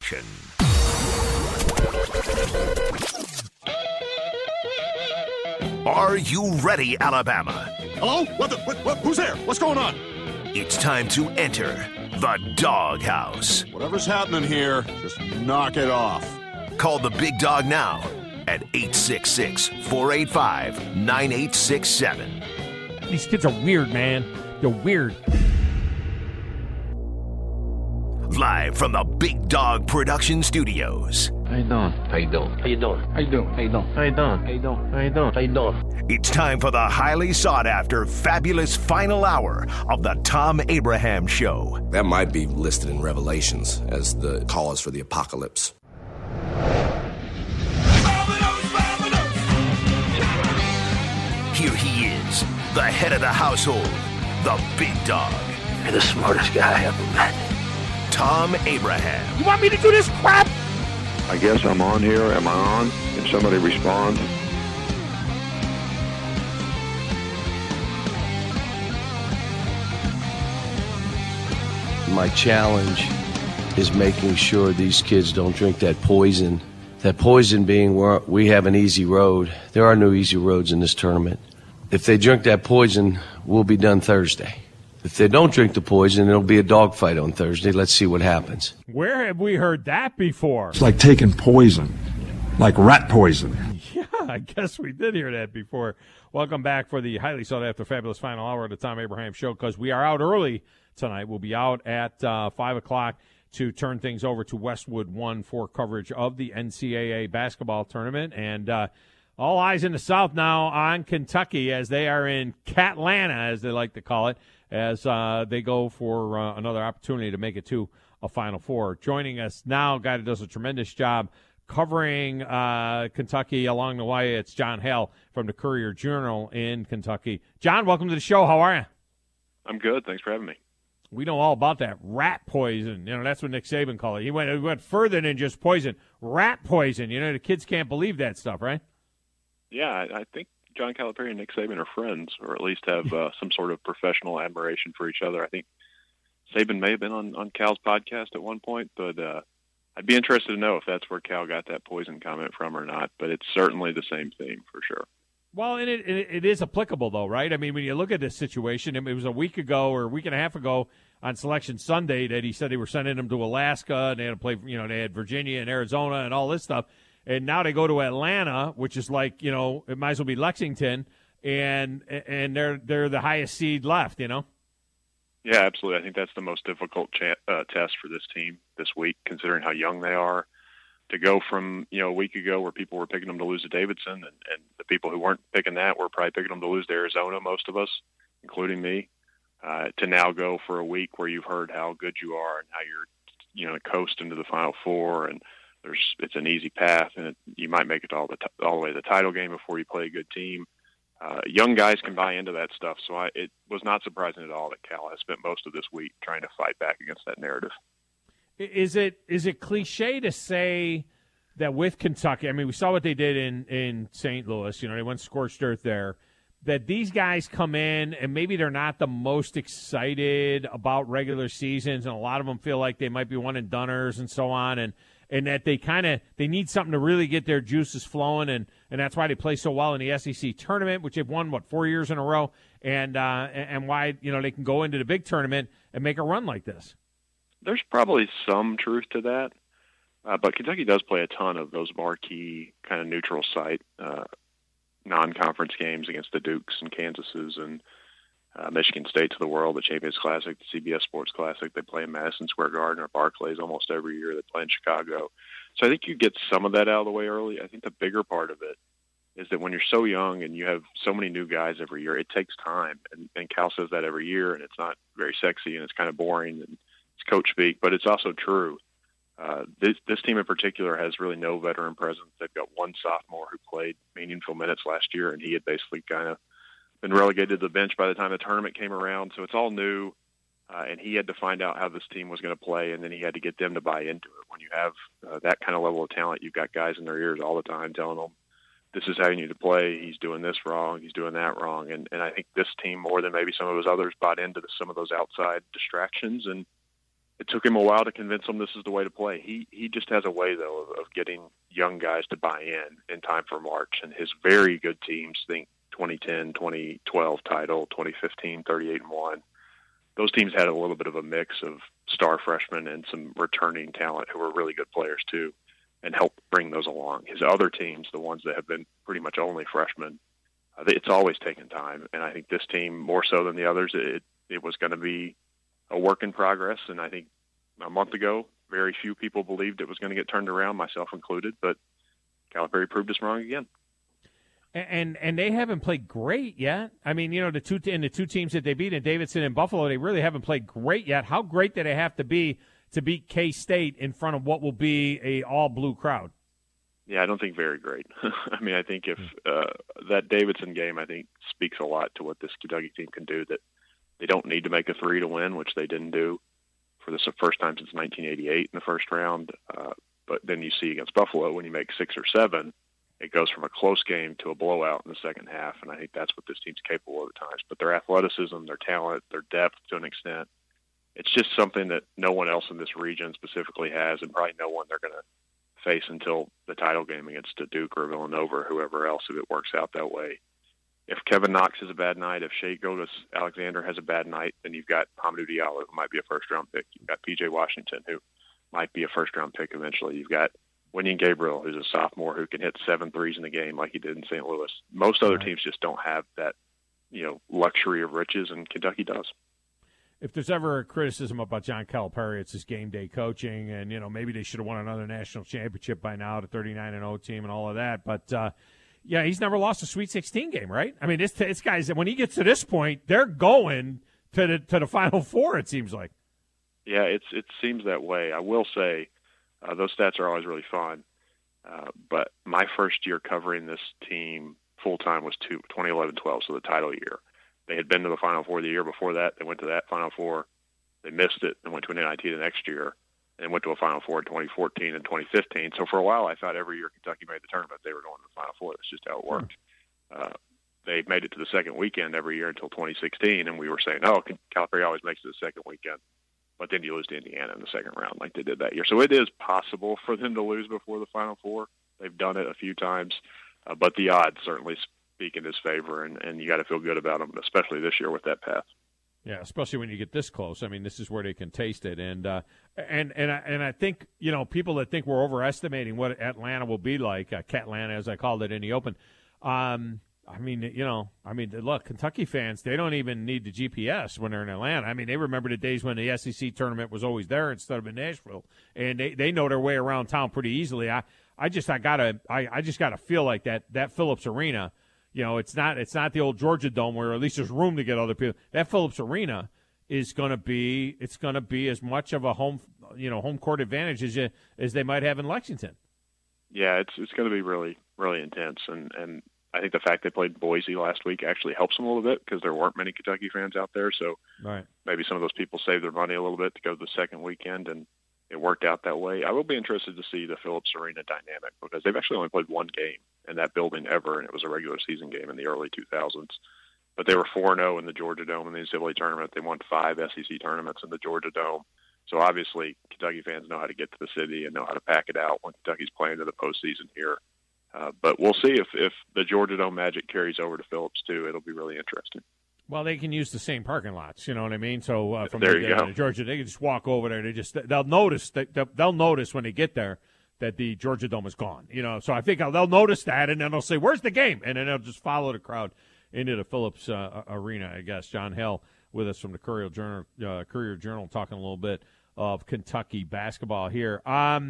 production. Are you ready, Alabama? Hello? Who's there? What's going on? It's time to enter the Doghouse. Whatever's happening here, just knock it off. Call the big dog now at 866-485-9867. These kids are weird, man. They're weird. Live from the Big Dog Production Studios. How you doing? How you doing? How you doing? How you doing? How you doing? How you doing? How you doing? How you doing? How you doing? It's time for the highly sought-after, fabulous final hour of the Tom Abraham Show. That might be listed in Revelations as the cause for the apocalypse. Here he is, the head of the household, the big dog. You're the smartest guy I ever met. Tom Abraham. You want me to do this crap? I guess I'm on here. Am I on? Can somebody respond? My challenge is making sure these kids don't drink that poison. That poison being we have an easy road. There are no easy roads in this tournament. If they drink that poison, we'll be done Thursday. If they don't drink the poison, it'll be a dogfight on Thursday. Let's see what happens. Where have we heard that before? It's like taking poison, like rat poison. Yeah, I guess we did hear that before. Welcome back for the highly sought-after, fabulous final hour of the Tom Abraham Show, because we are out early tonight. We'll be out at 5 o'clock to turn things over to Westwood One for coverage of the NCAA basketball tournament. And all eyes in the South now on Kentucky as they are in Catlanta, as they like to call it, as they go for another opportunity to make it to a Final Four. Joining us now, a guy that does a tremendous job covering Kentucky along the way, it's John Hale from the Courier-Journal in Kentucky. John, welcome to the show. How are you? I'm good. Thanks for having me. We know all about that rat poison. You know, that's what Nick Saban called it. He went further than just poison. Rat poison. You know, the kids can't believe that stuff, right? Yeah, I think John Calipari and Nick Saban are friends, or at least have some sort of professional admiration for each other. I think Saban may have been on Cal's podcast at one point, but I'd be interested to know if that's where Cal got that poison comment from or not. But it's certainly the same theme for sure. Well, and it is applicable, though, right? I mean, when you look at this situation, it was a week ago or a week and a half ago on Selection Sunday that he said they were sending him to Alaska, and they had to play, you know, they had Virginia and Arizona and all this stuff. And now they go to Atlanta, which is like, you know, it might as well be Lexington, and they're the highest seed left, you know? Yeah, absolutely. I think that's the most difficult test for this team this week, considering how young they are. To go from, you know, a week ago where people were picking them to lose to Davidson, and the people who weren't picking that were probably picking them to lose to Arizona, most of us, including me, to now go for a week where you've heard how good you are and how you're, you know, coast into the Final Four, and it's an easy path, and you might make it all the way to the title game before you play a good team. Young guys can buy into that stuff, so it was not surprising at all that Cal has spent most of this week trying to fight back against that narrative. Is it cliche to say that with Kentucky, I mean, we saw what they did in St. Louis, you know, they went scorched earth there, that these guys come in and maybe they're not the most excited about regular seasons, and a lot of them feel like they might be one and doneers and so on, and that they need something to really get their juices flowing, and that's why they play so well in the SEC tournament, which they've won 4 years in a row, and why, you know, they can go into the big tournament and make a run like this. There's probably some truth to that, but Kentucky does play a ton of those marquee kind of neutral site non-conference games against the Dukes and Kansases and Michigan State to the world, the Champions Classic, the CBS Sports Classic. They play in Madison Square Garden or Barclays almost every year. They play in Chicago. So I think you get some of that out of the way early. I think the bigger part of it is that when you're so young and you have so many new guys every year, it takes time. And Cal says that every year, and it's not very sexy and it's kind of boring and it's coach speak, but it's also true. This team in particular has really no veteran presence. They've got one sophomore who played meaningful minutes last year, and he had basically kind of been relegated to the bench by the time the tournament came around. So it's all new, and he had to find out how this team was going to play, and then he had to get them to buy into it. When you have that kind of level of talent, you've got guys in their ears all the time telling them, this is how you need to play. He's doing this wrong. He's doing that wrong. And I think this team, more than maybe some of his others, bought into some of those outside distractions. And it took him a while to convince them this is the way to play. He just has a way, though, of getting young guys to buy in time for March. And his very good teams, think 2010, 2012 title, 2015, 38-1. Those teams had a little bit of a mix of star freshmen and some returning talent who were really good players, too, and helped bring those along. His other teams, the ones that have been pretty much only freshmen, it's always taken time. And I think this team, more so than the others, it was going to be a work in progress. And I think a month ago, very few people believed it was going to get turned around, myself included. But Calipari proved us wrong again. And they haven't played great yet. I mean, the two teams that they beat in Davidson and Buffalo, they really haven't played great yet. How great did it have to be to beat K-State in front of what will be a all-blue crowd? Yeah, I don't think very great. I mean, I think if that Davidson game, I think, speaks a lot to what this Kentucky team can do, that they don't need to make a three to win, which they didn't do for the first time since 1988 in the first round. But then you see against Buffalo, when you make 6 or 7, it goes from a close game to a blowout in the second half, and I think that's what this team's capable of at times. But their athleticism, their talent, their depth to an extent, it's just something that no one else in this region specifically has, and probably no one they're going to face until the title game against Duke or Villanova or whoever else, if it works out that way. If Kevin Knox has a bad night, if Shea Gilgeous-Alexander has a bad night, then you've got Hamidou Diallo, who might be a first-round pick. You've got P.J. Washington, who might be a first-round pick eventually. You've got Wenyen Gabriel, who's a sophomore who can hit 7 threes in the game like he did in St. Louis. Most other teams just don't have that, luxury of riches, and Kentucky does. If there's ever a criticism about John Calipari, it's his game day coaching, and maybe they should have won another national championship by now, the 39-0 team, and all of that. But he's never lost a Sweet 16 game, right? I mean, this guy's, when he gets to this point, they're going to the Final Four. It seems like. Yeah, it seems that way. I will say. Those stats are always really fun. But my first year covering this team full-time was 2011-12, so the title year. They had been to the Final Four the year before that. They went to that Final Four. They missed it and went to an NIT the next year and went to a Final Four in 2014 and 2015. So for a while, I thought every year Kentucky made the tournament, they were going to the Final Four. That's just how it worked. They made it to the second weekend every year until 2016, and we were saying, Calipari always makes it the second weekend. But then you lose to Indiana in the second round like they did that year. So it is possible for them to lose before the Final Four. They've done it a few times. But the odds certainly speak in his favor, and you got to feel good about them, especially this year with that path. Yeah, especially when you get this close. I mean, this is where they can taste it. And I think, people that think we're overestimating what Atlanta will be like, Catlanta as I called it in the Open, look, Kentucky fans, they don't even need the GPS when they're in Atlanta. I mean, they remember the days when the SEC tournament was always there instead of in Nashville, and they know their way around town pretty easily. I just gotta feel like that Phillips Arena, it's not the old Georgia Dome where at least there's room to get other people. That Phillips Arena is gonna be as much of a home court advantage as they might have in Lexington. Yeah, it's going to be really, really intense, and I think the fact they played Boise last week actually helps them a little bit because there weren't many Kentucky fans out there. So maybe some of those people saved their money a little bit to go to the second weekend, and it worked out that way. I will be interested to see the Phillips Arena dynamic because they've actually only played one game in that building ever, and it was a regular season game in the early 2000s. But they were 4-0 in the Georgia Dome in the NCAA tournament. They won 5 SEC tournaments in the Georgia Dome. So obviously Kentucky fans know how to get to the city and know how to pack it out when Kentucky's playing in the postseason here. But we'll see if the Georgia Dome magic carries over to Phillips, too. It'll be really interesting. Well, they can use the same parking lots, you know what I mean? So from there you go. Georgia, they can just walk over there. They'll notice when they get there that the Georgia Dome is gone. So I think they'll notice that, and then they'll say, "Where's the game?" And then they'll just follow the crowd into the Phillips Arena. I guess John Hill with us from the Courier Journal, talking a little bit of Kentucky basketball here.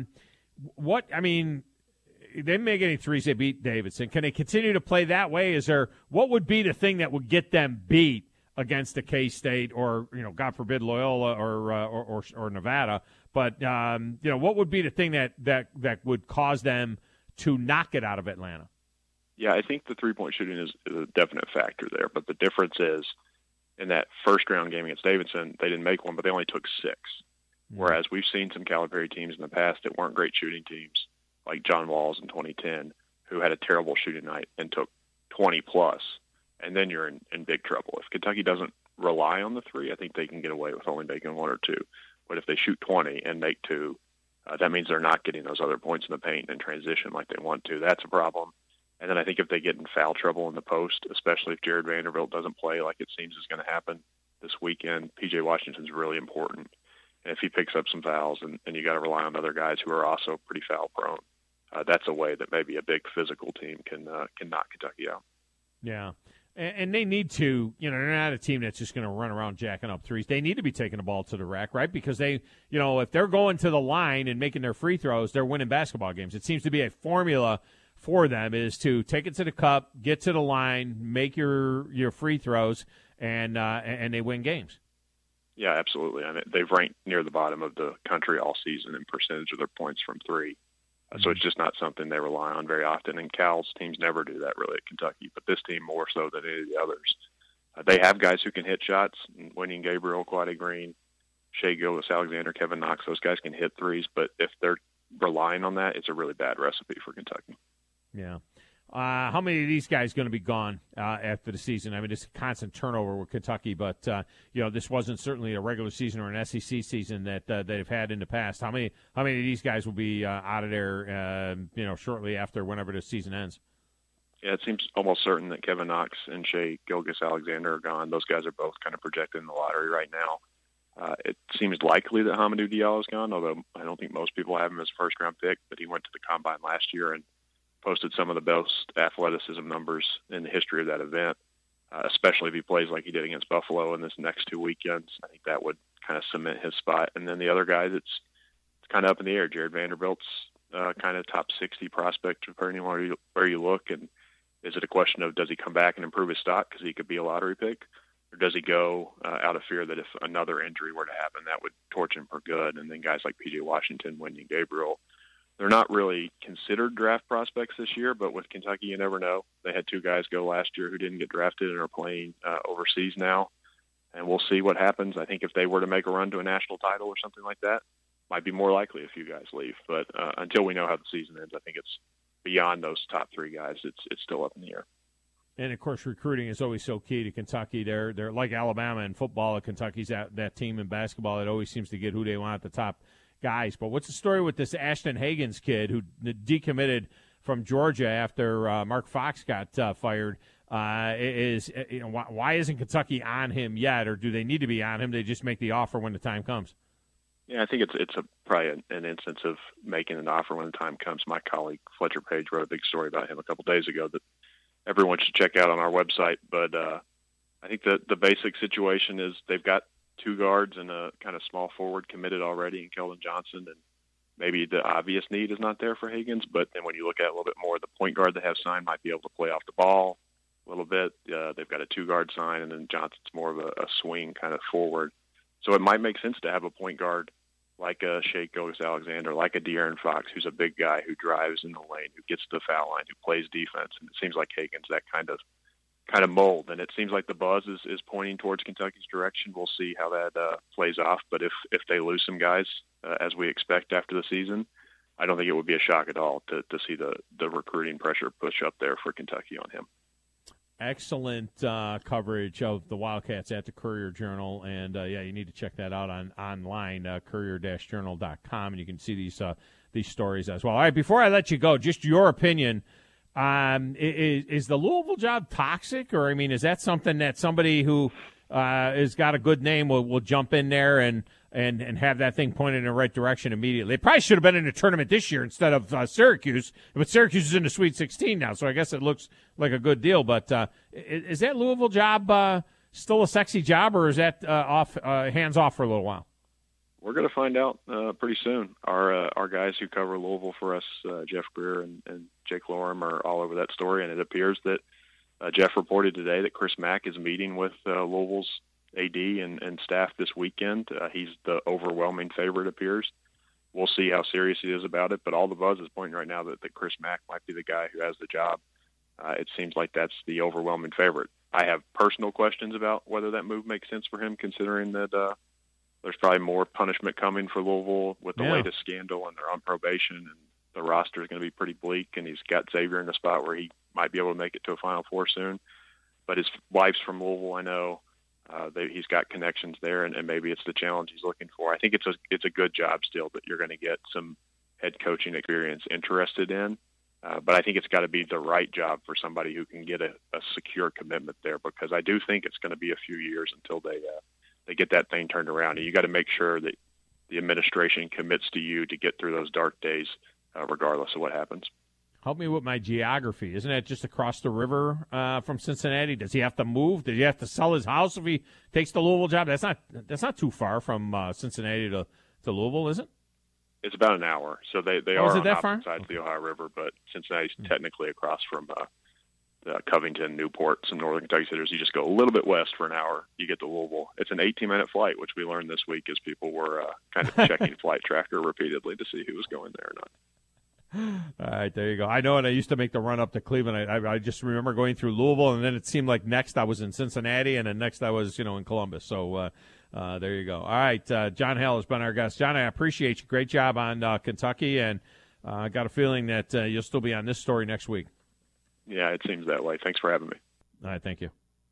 They didn't make any threes. They beat Davidson. Can they continue to play that way? What would be the thing that would get them beat against the K-State or God forbid Loyola or Nevada? But what would be the thing that would cause them to knock it out of Atlanta? Yeah, I think the 3-point shooting is a definite factor there. But the difference is in that first round game against Davidson, they didn't make one, but they only took 6. Whereas we've seen some Calipari teams in the past that weren't great shooting teams, like John Walls in 2010, who had a terrible shooting night and took 20+, and then you're in big trouble. If Kentucky doesn't rely on the 3, I think they can get away with only making 1 or 2. But if they shoot 20 and make 2, that means they're not getting those other points in the paint and transition like they want to. That's a problem. And then I think if they get in foul trouble in the post, especially if Jared Vanderbilt doesn't play like it seems is going to happen this weekend, P.J. Washington's really important. And if he picks up some fouls and you got to rely on other guys who are also pretty foul prone, that's a way that maybe a big physical team can knock Kentucky out. Yeah. And they need to, they're not a team that's just going to run around jacking up threes. They need to be taking the ball to the rack, right? Because they, if they're going to the line and making their free throws, they're winning basketball games. It seems to be a formula for them is to take it to the cup, get to the line, make your free throws, and they win games. Yeah, absolutely. I mean, they've ranked near the bottom of the country all season in percentage of their points from three. So it's just not something they rely on very often. And Cal's teams never do that really at Kentucky, but this team more so than any of the others. They have guys who can hit shots, Wenyen Gabriel, Quade Green, Shea Gilgeous-Alexander, Kevin Knox. Those guys can hit threes, but if they're relying on that, it's a really bad recipe for Kentucky. Yeah. How many of these guys going to be gone after the season? I mean, it's a constant turnover with Kentucky, but this wasn't certainly a regular season or an SEC season that they've had in the past. How many of these guys will be out of there? Shortly after whenever the season ends. Yeah, it seems almost certain that Kevin Knox and Shea Gilgeous-Alexander are gone. Those guys are both kind of projected in the lottery right now. It seems likely that Hamidou Diallo is gone, although I don't think most people have him as a first-round pick. But he went to the Combine last year and posted some of the best athleticism numbers in the history of that event, especially if he plays like he did against Buffalo in this next 2 weekends. I think that would kind of cement his spot. And then the other guys, it's kind of up in the air. Jared Vanderbilt's kind of top 60 prospect depending on where you look. And is it a question of does he come back and improve his stock because he could be a lottery pick? Or does he go out of fear that if another injury were to happen, that would torch him for good? And then guys like P.J. Washington, Wenyen Gabriel, they're not really considered draft prospects this year, but with Kentucky, you never know. They had 2 guys go last year who didn't get drafted and are playing overseas now. And we'll see what happens. I think if they were to make a run to a national title or something like that, might be more likely a few guys leave. But until we know how the season ends, I think it's beyond those top 3 guys. It's still up in the air. And, of course, recruiting is always so key to Kentucky. They're like Alabama in football. Kentucky's that team in basketball that always seems to get who they want at the top guys. But what's the story with this Ashton Hagans kid who decommitted from Georgia after Mark Fox got fired? Why isn't Kentucky on him yet, or do they need to be on him? They just make the offer when the time comes. Yeah, I think it's probably an instance of making an offer when the time comes. My colleague Fletcher Page wrote a big story about him a couple days ago that everyone should check out on our website. But I think the basic situation is they've got 2 guards and a kind of small forward committed already in Keldon Johnson, and maybe the obvious need is not there for Hagans, but then when you look at it a little bit more, the point guard they have signed might be able to play off the ball a little bit. They've got a 2-guard sign, and then Johnson's more of a swing kind of forward. So it might make sense to have a point guard like a Shea Gilgeous-Alexander, like a De'Aaron Fox, who's a big guy who drives in the lane, who gets to the foul line, who plays defense. And it seems like Hagans that kind of mold, and it seems like the buzz is pointing towards Kentucky's direction. We'll see how that plays off, but if they lose some guys, as we expect after the season, I don't think it would be a shock at all to see the recruiting pressure push up there for Kentucky on him. Excellent coverage of the Wildcats at the Courier-Journal, and you need to check that out online, courier-journal.com, and you can see these stories as well. All right, before I let you go, just your opinion. Is the Louisville job toxic, or is that something that somebody who has got a good name will jump in there and have that thing pointed in the right direction immediately? They probably should have been in the tournament this year instead of Syracuse, but Syracuse is in the Sweet 16 now, so I guess it looks like a good deal. But is that Louisville job still a sexy job, or is that hands off for a little while? We're going to find out pretty soon. Our guys who cover Louisville for us, Jeff Greer and Jake Lorem, are all over that story, and it appears that Jeff reported today that Chris Mack is meeting with Louisville's AD and staff this weekend. He's the overwhelming favorite, it appears. We'll see how serious he is about it, but all the buzz is pointing right now that Chris Mack might be the guy who has the job. It seems like that's the overwhelming favorite. I have personal questions about whether that move makes sense for him, considering that there's probably more punishment coming for Louisville with the latest scandal, and they're on probation, and the roster is going to be pretty bleak, and he's got Xavier in a spot where he might be able to make it to a Final Four soon. But his wife's from Louisville, I know. He's got connections there, and maybe it's the challenge he's looking for. I think it's a good job still that you're going to get some head coaching experience interested in. But I think it's got to be the right job for somebody who can get a secure commitment there, because I do think it's going to be a few years until they get that thing turned around. And you got to make sure that the administration commits to you to get through those dark days, regardless of what happens. Help me with my geography. Isn't that just across the river from Cincinnati? Does he have to move? Does he have to sell his house if he takes the Louisville job? That's not too far from Cincinnati to Louisville, is it? It's about an hour. So they are on opposite sides of the Ohio River, but Cincinnati's technically across from Covington, Newport, some northern Kentucky cities. You just go a little bit west for an hour, you get to Louisville. It's an 18-minute flight, which we learned this week as people were kind of checking Flight Tracker repeatedly to see who was going there or not. All right, there you go. I know, and I used to make the run up to Cleveland. I just remember going through Louisville, and then it seemed like next I was in Cincinnati, and then next I was, in Columbus. So there you go. All right, John Hale has been our guest. John, I appreciate you. Great job on Kentucky, and I got a feeling that you'll still be on this story next week. Yeah, it seems that way. Thanks for having me. All right, thank you.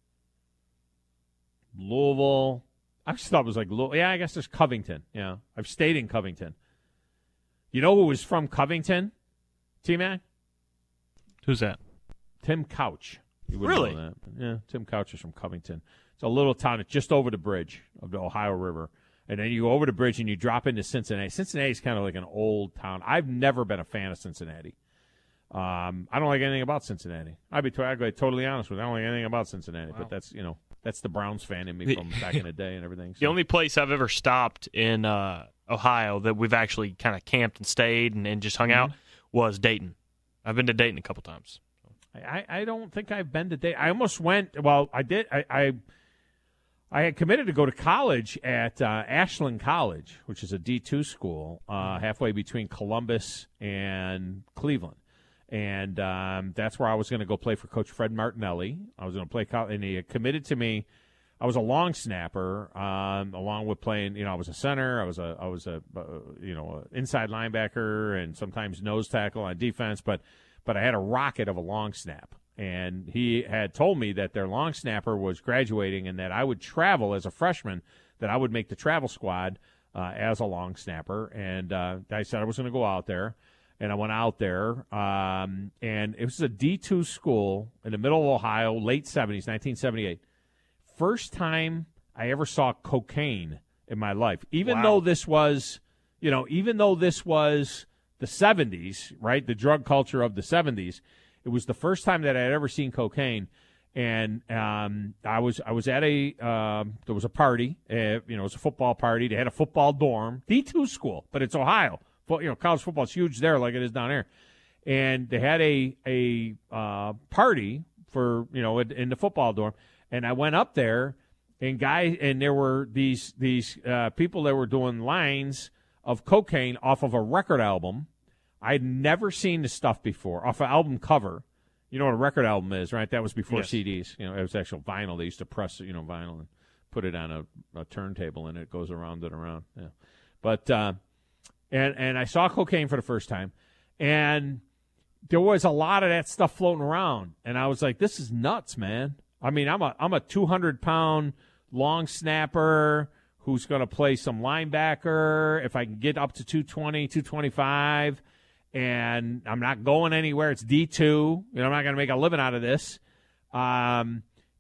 Louisville. I just thought it was like, yeah, I guess there's Covington. Yeah, I've stayed in Covington. You know who was from Covington, T-Mac? Who's that? Tim Couch. You wouldn't Really? know that. Yeah, Tim Couch is from Covington. It's a little town. It's just over the bridge of the Ohio River. And then you go over the bridge and you drop into Cincinnati. Cincinnati's kind of like an old town. I've never been a fan of Cincinnati. I don't like anything about Cincinnati. I'd be totally honest with you. I don't like anything about Cincinnati. Wow. But that's, that's the Browns fan in me from back in the day and everything. So. The only place I've ever stopped in Ohio that we've actually kind of camped and stayed and just hung out was Dayton. I've been to Dayton a couple times. I don't think I've been to Dayton. I almost went. Well, I did. I had committed to go to college at Ashland College, which is a D2 school halfway between Columbus and Cleveland. And that's where I was going to go play for Coach Fred Martinelli. I was going to play college, and he had committed to me. I was a long snapper, along with playing. I was a center. I was a inside linebacker, and sometimes nose tackle on defense. But I had a rocket of a long snap, and he had told me that their long snapper was graduating, and that I would travel as a freshman. That I would make the travel squad as a long snapper, and I said I was going to go out there. And I went out there, and it was a D2 school in the middle of Ohio, late 70s, 1978. First time I ever saw cocaine in my life, even though this was, the 70s, right? The drug culture of the 70s. It was the first time that I had ever seen cocaine. And I was at there was a party, it was a football party. They had a football dorm, D2 school, but it's Ohio. College football is huge there, like it is down here, and they had a party for in the football dorm, and I went up there, and there were these people that were doing lines of cocaine off of a record album. I'd never seen this stuff before, off an album cover. You know what a record album is, right? That was before CDs. It was actual vinyl. They used to press vinyl and put it on a turntable, and it goes around and around. Yeah, but. And I saw cocaine for the first time, and there was a lot of that stuff floating around, and I was like, "This is nuts, man!" I mean, I'm a 200-pound long snapper who's going to play some linebacker. If I can get up to 220, 225, and I'm not going anywhere. It's D2. I'm not going to make a living out of this. And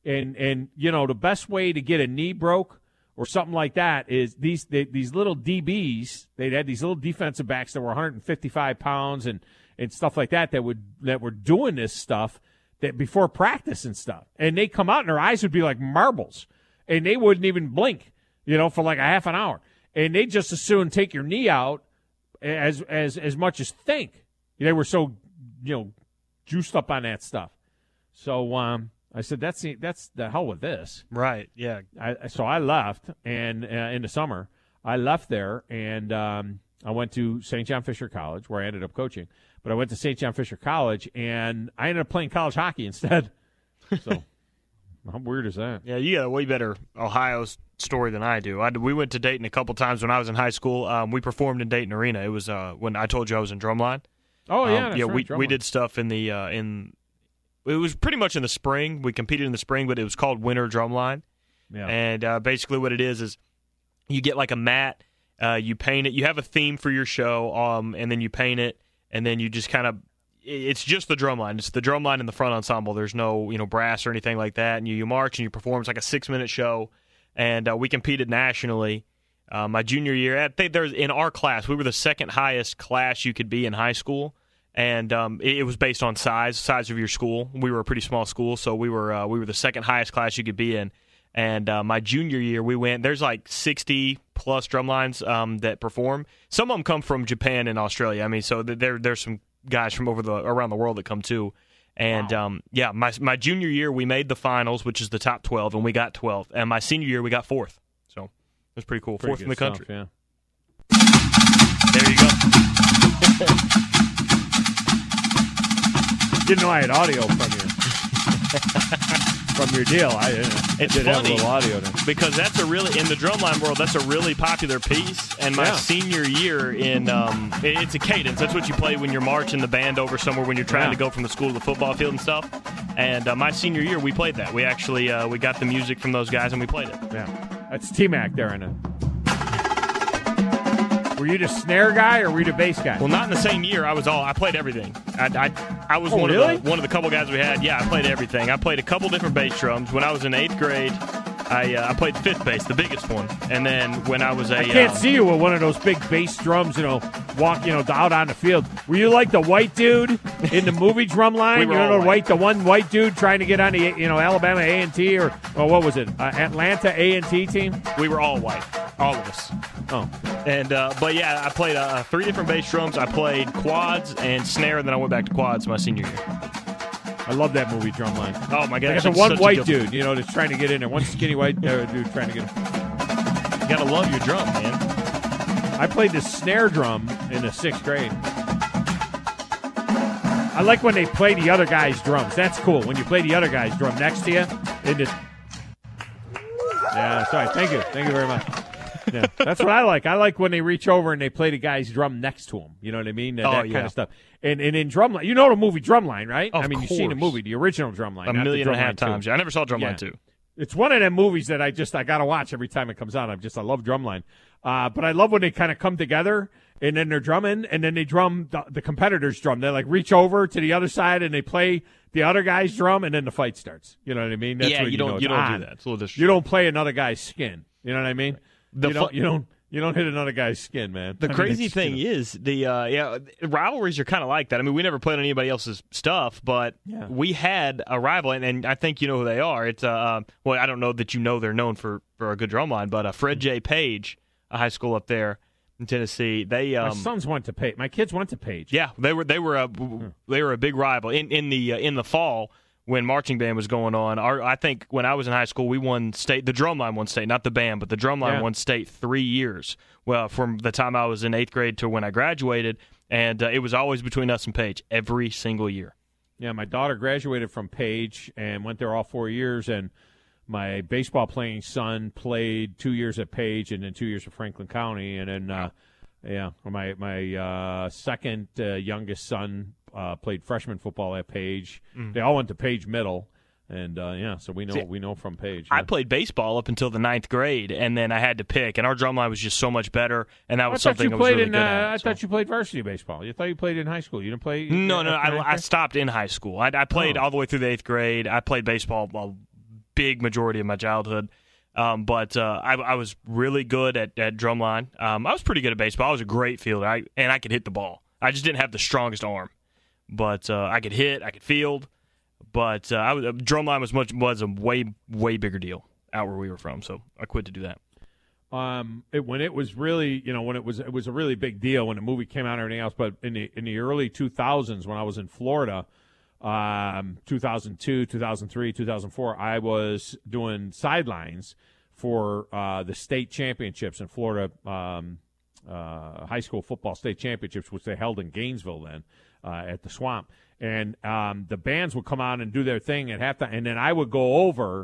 the best way to get a knee broke or something like that is these little DBs. They had these little defensive backs that were 155 pounds and stuff like that were doing this stuff that before practice and stuff. And they come out and their eyes would be like marbles, and they wouldn't even blink, for like a half an hour. And they just as soon take your knee out as much as think. They were so juiced up on that stuff. So I said, that's the hell with this. Right, yeah. So I left, and in the summer, I left there, and I went to St. John Fisher College, where I ended up coaching. But I went to St. John Fisher College, and I ended up playing college hockey instead. So how weird is that? Yeah, you got a way better Ohio story than I do. We went to Dayton a couple times when I was in high school. We performed in Dayton Arena. It was when I told you I was in Drumline. Oh, yeah, that's right. We did stuff in the it was pretty much in the spring. We competed in the spring, but it was called Winter Drumline. Yeah. And basically what it is you get like a mat, you paint it. You have a theme for your show, and then you paint it, and then you just kind of it's just the drum line. It's the drum line in the front ensemble. There's no brass or anything like that. And you march and you perform. It's like a 6-minute show, and we competed nationally. My junior year, I think in our class, we were the second highest class you could be in high school, and it was based on size of your school. We were a pretty small school, so we were the second highest class you could be in. And my junior year, there's like 60 plus drum lines that perform. Some of them come from Japan and Australia. I mean, so there's some guys from around the world that come too. And wow. My junior year we made the finals, which is the top 12, and we got 12th. And my senior year we got 4th. So it was pretty cool. 4th in the country. Stuff, yeah. There you go. Didn't know I had audio from your deal. I did funny have a little audio there. because that's in the drumline world, that's a really popular piece. And my senior year it's a cadence. That's what you play when you're marching the band over somewhere when you're trying to go from the school to the football field and stuff. And my senior year, we played that. We actually we got the music from those guys and we played it. Yeah, that's T-Mac there in it. Were you the snare guy or were you the bass guy? Well, not in the same year. I played everything. I was one of the couple guys we had. Yeah, I played everything. I played a couple different bass drums. When I was in 8th grade, I played 5th bass, the biggest one. And then when I was I can't see you with one of those big bass drums, walk, out on the field. Were you like the white dude in the movie Drumline? We were all white. The one white dude trying to get on the, Alabama A&T or what was it, Atlanta A&T team? We were all white, all of us. Oh. And but yeah, I played 3 different bass drums. I played quads and snare, and then I went back to quads my senior year. I love that movie Drumline. Oh my gosh! There's one white dude, that's trying to get in there. One skinny white dude trying to get in. You gotta love your drum, man. I played the snare drum in the 6th grade. I like when they play the other guy's drums. That's cool. When you play the other guy's drum next to you. Yeah, sorry. Thank you. Thank you very much. Yeah, that's what I like. I like when they reach over and they play the guy's drum next to him. You know what I mean? That kind of stuff. And in Drumline, you know the movie Drumline, right? Of you've seen the movie, the original Drumline. 1.5 million times. Yeah, I never saw Drumline 2. It's one of them movies that I got to watch every time it comes out. I love Drumline. But I love when they kind of come together and then they're drumming and then they drum the competitor's drum. They like reach over to the other side and they play the other guy's drum and then the fight starts. You know what I mean? That's you don't do that. It's a little you don't play another guy's skin. You know what I mean? You don't hit another guy's skin, man. The crazy thing is the rivalries are kind of like that. I mean, we never played anybody else's stuff, but we had a rival, and I think you know who they are. It's I don't know that they're known for a good drum line, but Fred J. Page, a high school up there in Tennessee. My sons went to Page. My kids went to Page. Yeah, they were a big rival in the fall. When marching band was going on, I think when I was in high school, we won state. The drumline won state, not the band, but the drumline won state 3 years. Well, from the time I was in 8th grade to when I graduated, and it was always between us and Page every single year. Yeah, my daughter graduated from Page and went there all 4 years, and my baseball playing son played 2 years at Page and then 2 years at Franklin County, and then my second youngest son played freshman football at Page. They all went to Page Middle, and so we know from Page. I played baseball up until the 9th grade, and then I had to pick, and our drumline was just so much better, and that was something I was really good at. I thought you played varsity baseball. You thought you played in high school. You didn't play? No. I stopped in high school. I played all the way through the 8th grade. I played baseball a big majority of my childhood. But I was really good at drumline. I was pretty good at baseball. I was a great fielder, and I could hit the ball. I just didn't have the strongest arm. But I could hit, I could field. But drumline was a way bigger deal out where we were from. So I quit to do that. When it was really, when it was a really big deal when the movie came out and everything else. But in the early 2000s, when I was in Florida, 2002, 2003, 2004, I was doing sidelines for the state championships in Florida, high school football state championships, which they held in Gainesville then at the Swamp. And the bands would come out and do their thing at halftime, and then I would go over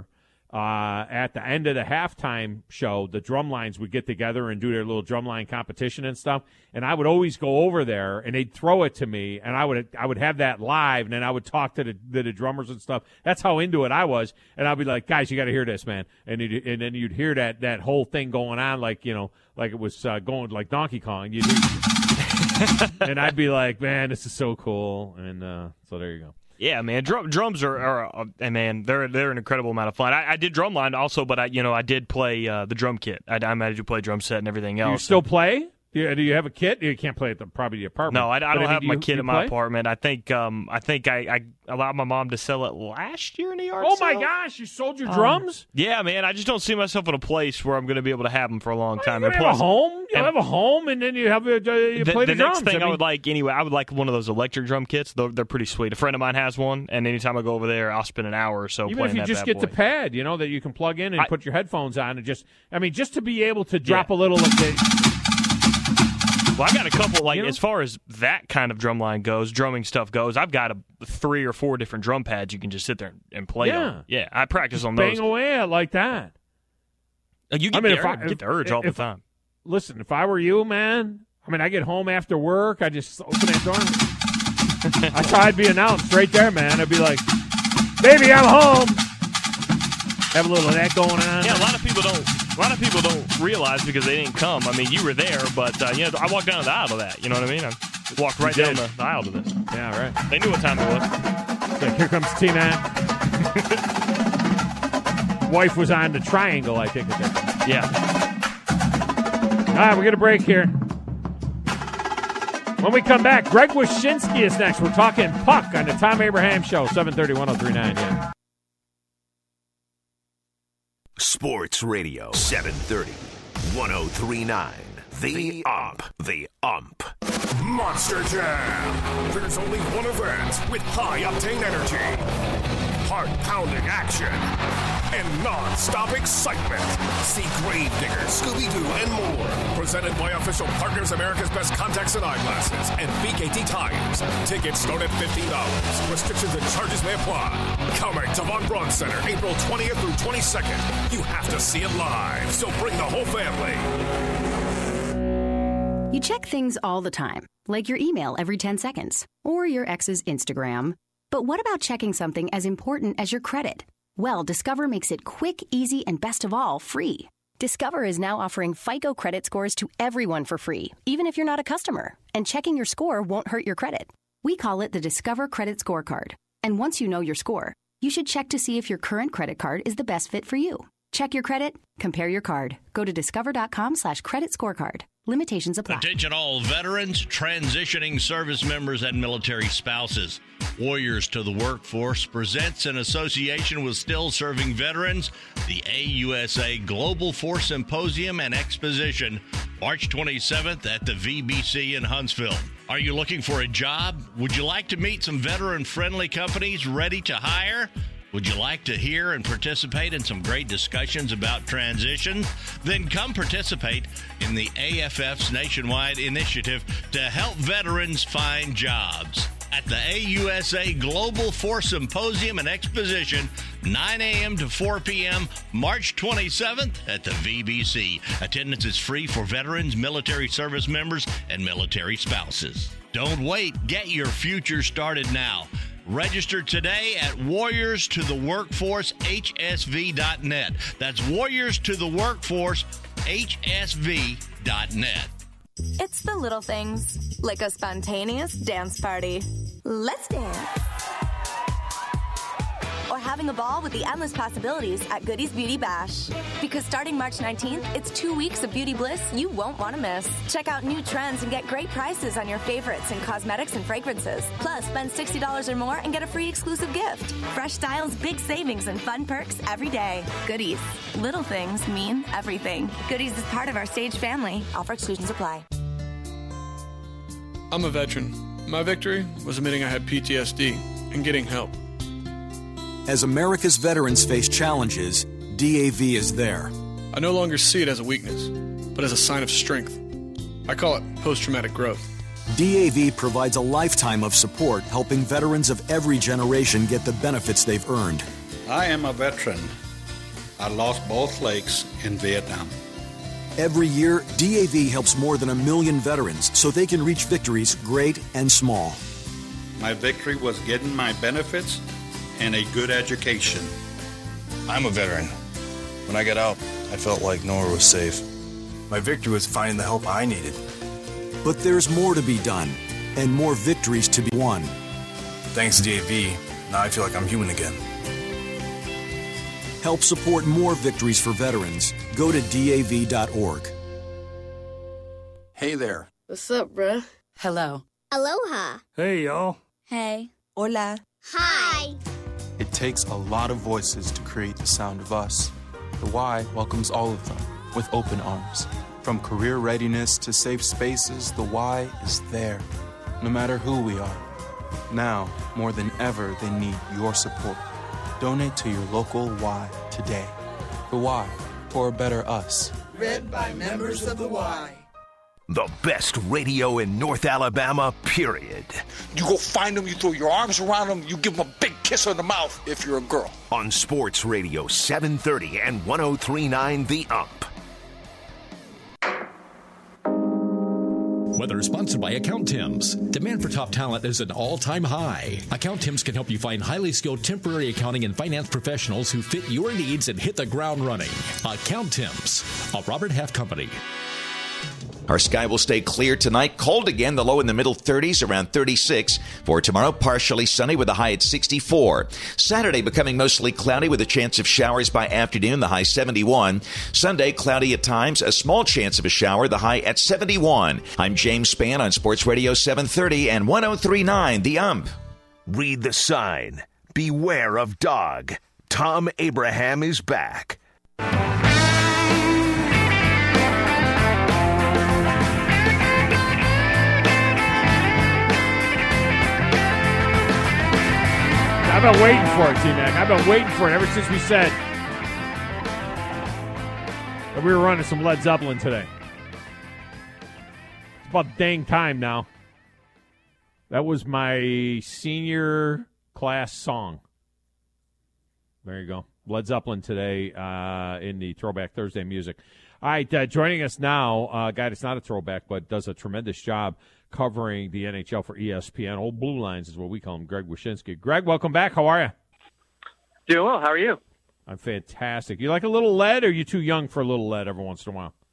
at the end of the halftime show, the drumlines would get together and do their little drumline competition and stuff. And I would always go over there, and they'd throw it to me, and I would have that live, and then I would talk to the drummers and stuff. That's how into it I was. And I'd be like, guys, you got to hear this, man. And then you'd hear that whole thing going on, like it was going like Donkey Kong. And I'd be like, man, this is so cool. And so there you go. Yeah, man, drums are man, they're an incredible amount of fun. I did drumline also, but I did play the drum kit. I managed to play drum set and everything else. Do you still play? Do you have a kit? You can't play at probably the apartment. No, I don't have my kit in my apartment. I think I allowed my mom to sell it last year in the yard. Oh my gosh, you sold your drums? Yeah, man. I just don't see myself in a place where I'm going to be able to have them for a long time. You have a home. You have a home, and then you have you play the drums. Next thing I would like anyway. I would like one of those electric drum kits. They're pretty sweet. A friend of mine has one, and anytime I go over there, I'll spend an hour or so even playing if you that just get boy. the pad, that you can plug in and put your headphones on, and just to be able to drop a little of the. Well, I got a couple, as far as that kind of drumline goes, drumming stuff goes, I've got 3 or 4 different drum pads you can just sit there and play on. Yeah, I practice on those. Bang away at like that. You get the urge all the time. Listen, if I were you, man, I get home after work, I just open that door. I thought I'd be announced right there, man. I'd be like, baby, I'm home. Have a little of that going on. Yeah, a lot of people don't realize because they didn't come. You were there, but I walked down the aisle to that. You know what I mean? I walked right down the aisle to this. Yeah, right. They knew what time it was. Like, here comes Tina. Wife was on the triangle, I think. Yeah. All right, we're going to break here. When we come back, Greg Wyshynski is next. We're talking puck on the Tom Abraham Show, 730, 1039, yeah. Sports Radio, 730, 1039. The Ump. The Ump. Monster Jam. There's only one event with high-octane energy, heart-pounding action, and non-stop excitement. See Gravedigger, Scooby-Doo, and more. Presented by official partners America's Best Contacts and Eyeglasses and BKT Tires. Tickets start at $50. Restrictions and charges may apply. Coming to Von Braun Center, April 20th through 22nd. You have to see it live, so bring the whole family. You check things all the time, like your email every 10 seconds, or your ex's Instagram. But what about checking something as important as your credit? Well, Discover makes it quick, easy, and best of all, free. Discover is now offering FICO credit scores to everyone for free, even if you're not a customer. And checking your score won't hurt your credit. We call it the Discover Credit Scorecard. And once you know your score, you should check to see if your current credit card is the best fit for you. Check your credit, compare your card. Go to discover.com/credit scorecard. Limitations apply. Attention all veterans, transitioning service members, and military spouses. Warriors to the Workforce presents, in association with Still Serving Veterans, the AUSA Global Force Symposium and Exposition, March 27th at the VBC in Huntsville. Are you looking for a job? Would you like to meet some veteran-friendly companies ready to hire? Would you like to hear and participate in some great discussions about transition? Then come participate in the AFF's nationwide initiative to help veterans find jobs. At the AUSA Global Force Symposium and Exposition, 9 a.m. to 4 p.m., March 27th at the VBC. Attendance is free for veterans, military service members, and military spouses. Don't wait. Get your future started now. Register today at warriorstotheworkforcehsv.net. That's warriorstotheworkforcehsv.net. It's the little things, like a spontaneous dance party. Let's dance. Or having a ball with the endless possibilities at Goody's Beauty Bash. Because starting March 19th, it's 2 weeks of beauty bliss you won't want to miss. Check out new trends and get great prices on your favorites in cosmetics and fragrances. Plus, spend $60 or more and get a free exclusive gift. Fresh styles, big savings, and fun perks every day. Goody's. Little things mean everything. Goody's is part of our Stage family. Offer exclusions apply. I'm a veteran. My victory was admitting I had PTSD and getting help. As America's veterans face challenges, DAV is there. I no longer see it as a weakness, but as a sign of strength. I call it post-traumatic growth. DAV provides a lifetime of support, helping veterans of every generation get the benefits they've earned. I am a veteran. I lost both legs in Vietnam. Every year, DAV helps more than 1 million veterans so they can reach victories great and small. My victory was getting my benefits and a good education. I'm a veteran. When I got out, I felt like nowhere was safe. My victory was finding the help I needed. But there's more to be done and more victories to be won. Thanks to DAV, now I feel like I'm human again. Help support more victories for veterans. Go to DAV.org. Hey there. What's up, bruh? Hello. Aloha. Hey, y'all. Hey. Hola. Hi. It takes a lot of voices to create the sound of us. The Y welcomes all of them with open arms. From career readiness to safe spaces, the Y is there, no matter who we are. Now, more than ever, they need your support. Donate to your local Y today. The Y, for a better us. Read by members of the Y. The best radio in North Alabama, period. You go find them, you throw your arms around them, you give them a big kiss on the mouth if you're a girl. On Sports Radio 730 and 103.9 The Ump. Weather is sponsored by Accountims. Demand for top talent is at an all-time high. Accountims can help you find highly skilled temporary accounting and finance professionals who fit your needs and hit the ground running. Accountims, a Robert Half company. Our sky will stay clear tonight. Cold again, the low in the middle 30s, around 36. For tomorrow, partially sunny with a high at 64. Saturday, becoming mostly cloudy with a chance of showers by afternoon, the high 71. Sunday, cloudy at times, a small chance of a shower, the high at 71. I'm James Spann on Sports Radio 730 and 103.9 The Ump. Read the sign. Beware of dog. Tom Abraham is back. I've been waiting for it, T-Mac. I've been waiting for it ever since we said that we were running some Led Zeppelin today. It's about dang time now. That was my senior class song. There you go. Led Zeppelin today in the Throwback Thursday music. All right, joining us now, a guy that's not a throwback but does a tremendous job covering the NHL for ESPN. Old Blue Lines is what we call him, Greg Wyshynski. Greg, welcome back. How are you? Doing well. How are you? I'm fantastic. You like a little lead, or are you too young for a little lead every once in a while?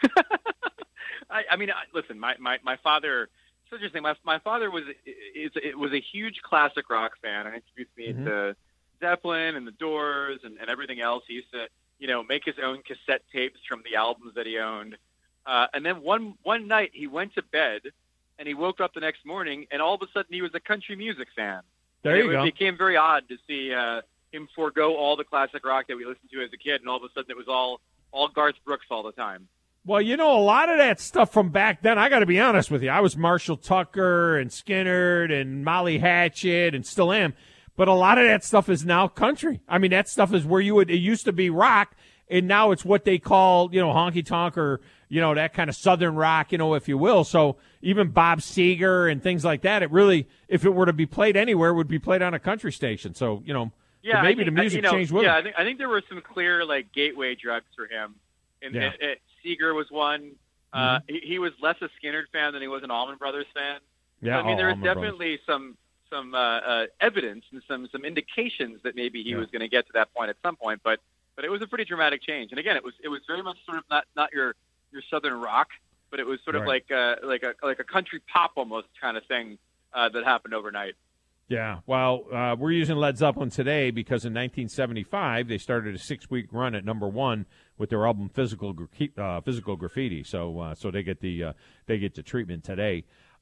I mean, listen, my father, it's interesting. My father was a huge classic rock fan and introduced me to Zeppelin and the Doors and everything else. He used to, make his own cassette tapes from the albums that he owned. And then one night he went to bed and he woke up the next morning and all of a sudden he was a country music fan. It became very odd to see him forego all the classic rock that we listened to as a kid, and all of a sudden it was all Garth Brooks all the time. Well, a lot of that stuff from back then, I got to be honest with you. I was Marshall Tucker and Skynyrd and Molly Hatchet and still am. But a lot of that stuff is now country. I mean, that stuff is where it used to be rock, and now it's what they call, honky tonk or, that kind of southern rock, if you will. So even Bob Seger and things like that, it really, if it were to be played anywhere, would be played on a country station. So, maybe the music changed with it. I think there were some clear, gateway drugs for him. And Seger was one. He was less a Skynyrd fan than he was an Allman Brothers fan. Yeah, so, there was definitely some evidence and some indications that maybe he was going to get to that point at some point, but it was a pretty dramatic change. And again, it was very much sort of not your southern rock, but it was sort of like a country pop almost kind of thing that happened overnight. Yeah, well, we're using Led Zeppelin today because in 1975 they started a 6-week run at number one with their album Physical Graffiti. So they get the treatment today.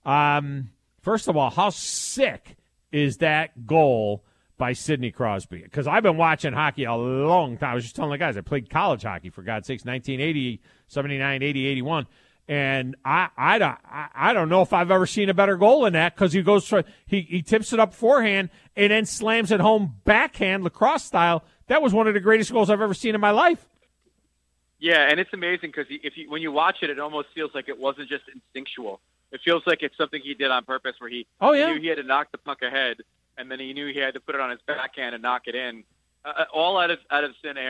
First of all, how sick is that goal by Sidney Crosby? Because I've been watching hockey a long time. I was just telling the guys, I played college hockey, for God's sakes, 1980, 79, 80, 81. And I don't know if I've ever seen a better goal than that, because he tips it up forehand and then slams it home backhand, lacrosse style. That was one of the greatest goals I've ever seen in my life. Yeah, and it's amazing because when you watch it, it almost feels like it wasn't just instinctual. It feels like it's something he did on purpose, where he knew he had to knock the puck ahead, and then he knew he had to put it on his backhand and knock it in, all out of thin air.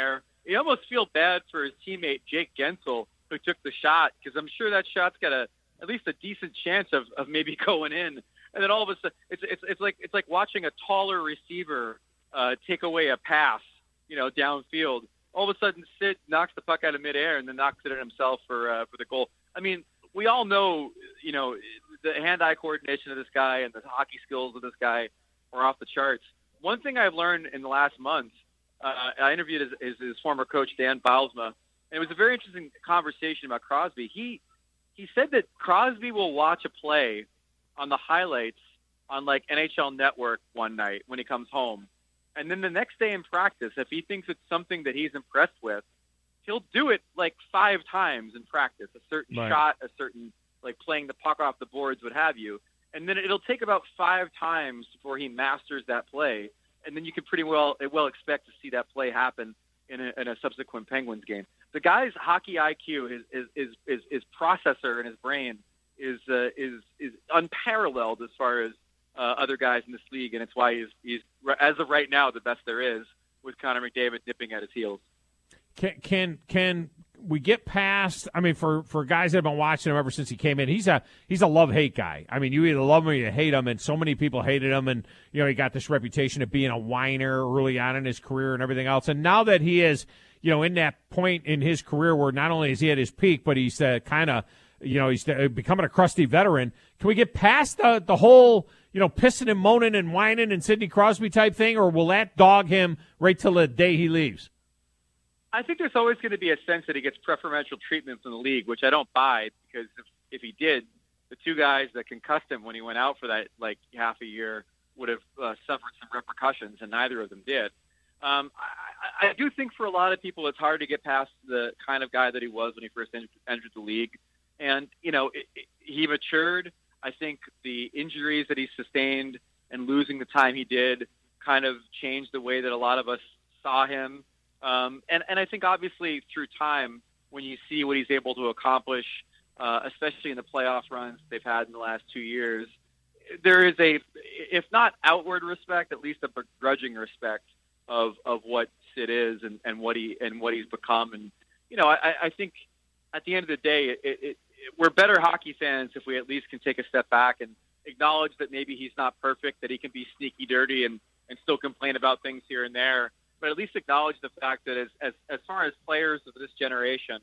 you almost feel bad for his teammate Jake Gensel, who took the shot, because I'm sure that shot's got at least a decent chance of maybe going in. And then all of a sudden, it's like watching a taller receiver take away a pass, downfield. All of a sudden, Sid knocks the puck out of midair and then knocks it in himself for the goal. I mean, we all know, the hand-eye coordination of this guy and the hockey skills of this guy are off the charts. One thing I've learned in the last month, I interviewed his former coach, Dan Bylsma, and it was a very interesting conversation about Crosby. He said that Crosby will watch a play on the highlights on like NHL Network one night when he comes home. And then the next day in practice, if he thinks it's something that he's impressed with, he'll do it like 5 times in practice, a certain shot, a certain like playing the puck off the boards, what have you. And then it'll take about 5 times before he masters that play. And then you can pretty well expect to see that play happen in a subsequent Penguins game. The guy's hockey IQ, his processor in his brain is unparalleled as far as other guys in this league, and it's why he's as of right now the best there is, with Connor McDavid nipping at his heels. Can we get past? I mean, for guys that have been watching him ever since he came in, he's a love-hate guy. I mean, you either love him or you hate him, and so many people hated him, and he got this reputation of being a whiner early on in his career and everything else. And now that he is, in that point in his career where not only is he at his peak, but he's kind of, he's becoming a crusty veteran. Can we get past the whole, pissing and moaning and whining and Sidney Crosby type thing, or will that dog him right till the day he leaves? I think there's always going to be a sense that he gets preferential treatment from the league, which I don't buy, because if he did, the 2 guys that concussed him when he went out for that like half a year would have suffered some repercussions, and neither of them did. I do think for a lot of people it's hard to get past the kind of guy that he was when he first entered the league. And, he matured. I think the injuries that he sustained and losing the time he did kind of changed the way that a lot of us saw him. And I think obviously through time, when you see what he's able to accomplish, especially in the playoff runs they've had in the last 2 years, there is if not outward respect, at least a begrudging respect of what Sid is and what he's become. And, I think at the end of the day, we're better hockey fans if we at least can take a step back and acknowledge that maybe he's not perfect, that he can be sneaky dirty and still complain about things here and there. But at least acknowledge the fact that as far as players of this generation,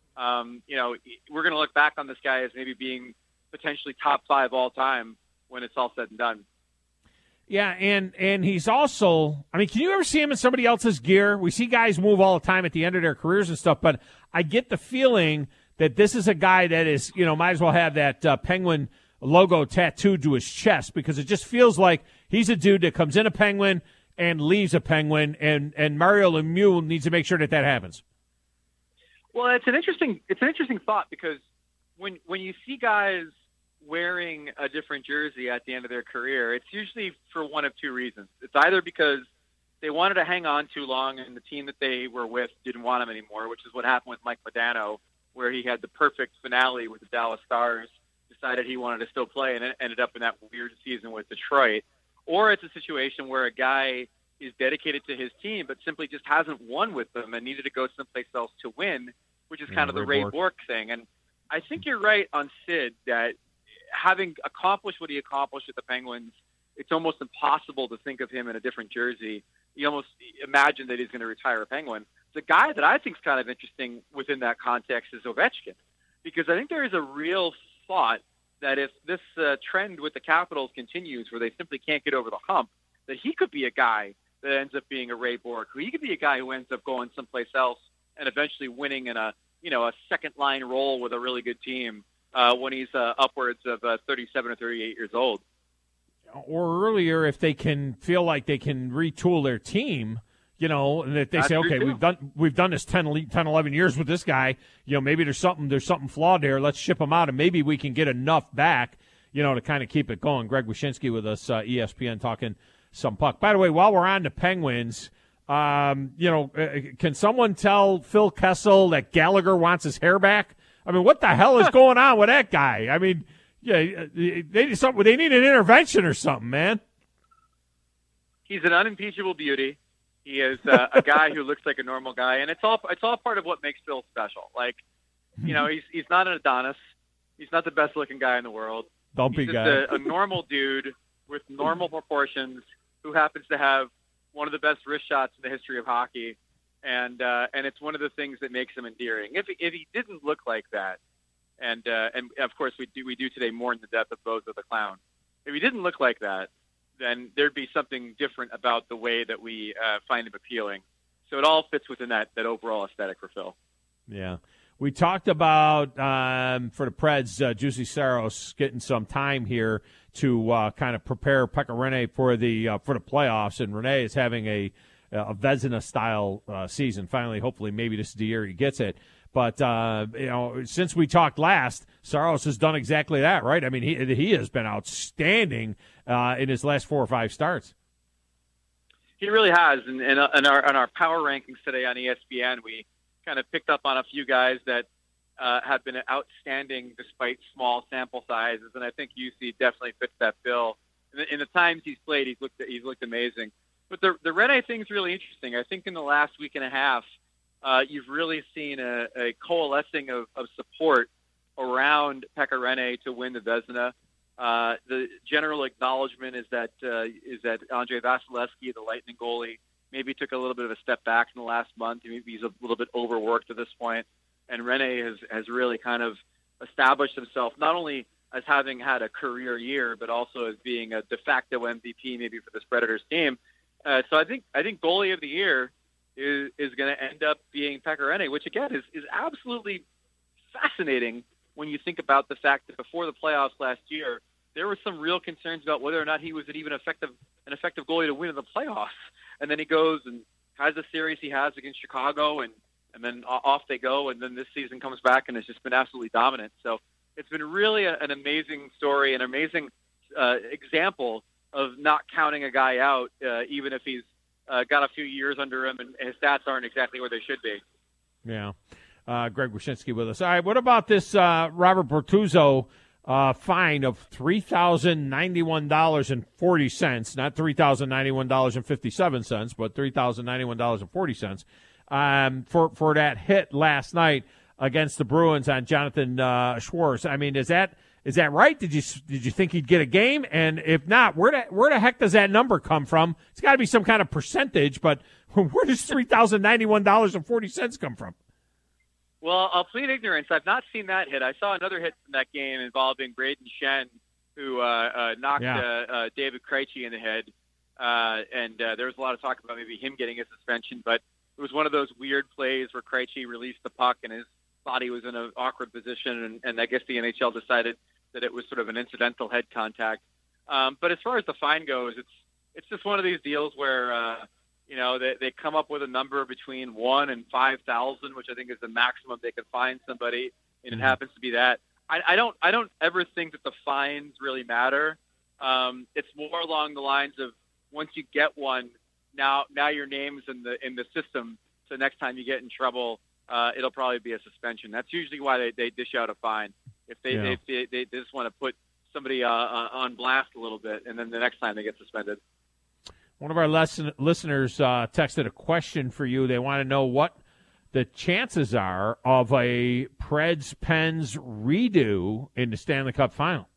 we're going to look back on this guy as maybe being potentially top 5 all time when it's all said and done. Yeah, and he's also, I mean, can you ever see him in somebody else's gear? We see guys move all the time at the end of their careers and stuff, but I get the feeling that this is a guy that is, might as well have that Penguin logo tattooed to his chest, because it just feels like he's a dude that comes in a Penguin and leaves a Penguin, and Mario Lemieux needs to make sure that happens. Well, it's an interesting thought, because when you see guys wearing a different jersey at the end of their career, it's usually for one of 2 reasons. It's either because they wanted to hang on too long and the team that they were with didn't want him anymore, which is what happened with Mike Modano, where he had the perfect finale with the Dallas Stars, decided he wanted to still play, and it ended up in that weird season with Detroit. Or it's a situation where a guy is dedicated to his team but simply just hasn't won with them and needed to go someplace else to win, which is kind of the Ray Bourque thing. And I think you're right on Sid that having accomplished what he accomplished with the Penguins, it's almost impossible to think of him in a different jersey. You almost imagine that he's going to retire a Penguin. The guy that I think is kind of interesting within that context is Ovechkin, because I think there is a real thought that if this trend with the Capitals continues, where they simply can't get over the hump, that he could be a guy that ends up being a Ray Bourque. He could be a guy who ends up going someplace else and eventually winning in a second line role with a really good team when he's upwards of 37 or 38 years old. Or earlier, if they can feel like they can retool their team, and that they say, okay, we've done this 10, 11 years with this guy. Maybe there's something flawed there. Let's ship him out, and maybe we can get enough back, to kind of keep it going. Greg Wyshynski with us, ESPN, talking some puck. By the way, while we're on the Penguins, can someone tell Phil Kessel that Gallagher wants his hair back? I mean, what the hell is going on with that guy? I mean, yeah, they need an intervention or something, man. He's an unimpeachable beauty. He is a guy who looks like a normal guy, and it's all part of what makes Phil special. Like, he's not an Adonis. He's not the best looking guy in the world. Dumpy he's guy. Just a normal dude with normal proportions who happens to have one of the best wrist shots in the history of hockey, and it's one of the things that makes him endearing. If he didn't look like that, and of course we do today mourn the death of Bozo the Clown. If he didn't look like that, then there'd be something different about the way that we find him appealing. So it all fits within that overall aesthetic for Phil. Yeah. We talked about, for the Preds, Juuse Saros getting some time here to kind of prepare Pekka Rinne for the playoffs, and Rinne is having a Vezina-style season. Finally, hopefully, maybe this is the year he gets it. But, since we talked last, Saros has done exactly that, right? I mean, he has been outstanding in his last 4 or 5 starts. He really has. And in our power rankings today on ESPN, we kind of picked up on a few guys that have been outstanding despite small sample sizes, and I think UC definitely fits that bill. In the times he's played, he's looked amazing. But the Rinne thing's really interesting. I think in the last week and a half, you've really seen a coalescing of support around Pekka Rinne to win the Vezina. The general acknowledgement is that Andrei Vasilevsky, the Lightning goalie, maybe took a little bit of a step back in the last month. Maybe he's a little bit overworked at this point. And Rinne has really kind of established himself not only as having had a career year, but also as being a de facto MVP maybe for this Predators team. So I think goalie of the year is going to end up being Pekka Rinne, which again is absolutely fascinating when you think about the fact that before the playoffs last year, there were some real concerns about whether or not he was an effective goalie to win in the playoffs. And then he goes and has the series he has against Chicago, and then off they go. And then this season comes back and has just been absolutely dominant. So it's been really an amazing story, an amazing example of not counting a guy out, even if he's got a few years under him and his stats aren't exactly where they should be. Yeah. Greg Wyshynski with us. All right, what about this Robert Bortuzzo fine of $3,091.40, not $3,091.57, but $3,091.40 for that hit last night against the Bruins on Jonathan Schwartz. I mean, is that right? Did you think he'd get a game? And if not, where the heck does that number come from? It's got to be some kind of percentage, but where does $3,091.40 come from? Well, I'll plead ignorance. I've not seen that hit. I saw another hit from that game involving Braden Shen, who knocked David Krejci in the head. And there was a lot of talk about maybe him getting a suspension, but it was one of those weird plays where Krejci released the puck and his body was in an awkward position, and I guess the NHL decided that it was sort of an incidental head contact. But as far as the fine goes, it's just one of these deals where they come up with a number between 1 and 5,000, which I think is the maximum they could fine somebody, and it happens to be that. I don't ever think that the fines really matter. It's more along the lines of once you get one, now your name's in the system. So next time you get in trouble, it'll probably be a suspension. That's usually why they dish out a fine. If they just want to put somebody on blast a little bit, and then the next time they get suspended. One of our listeners texted a question for you. They want to know what the chances are of a Preds-Pens redo in the Stanley Cup Final.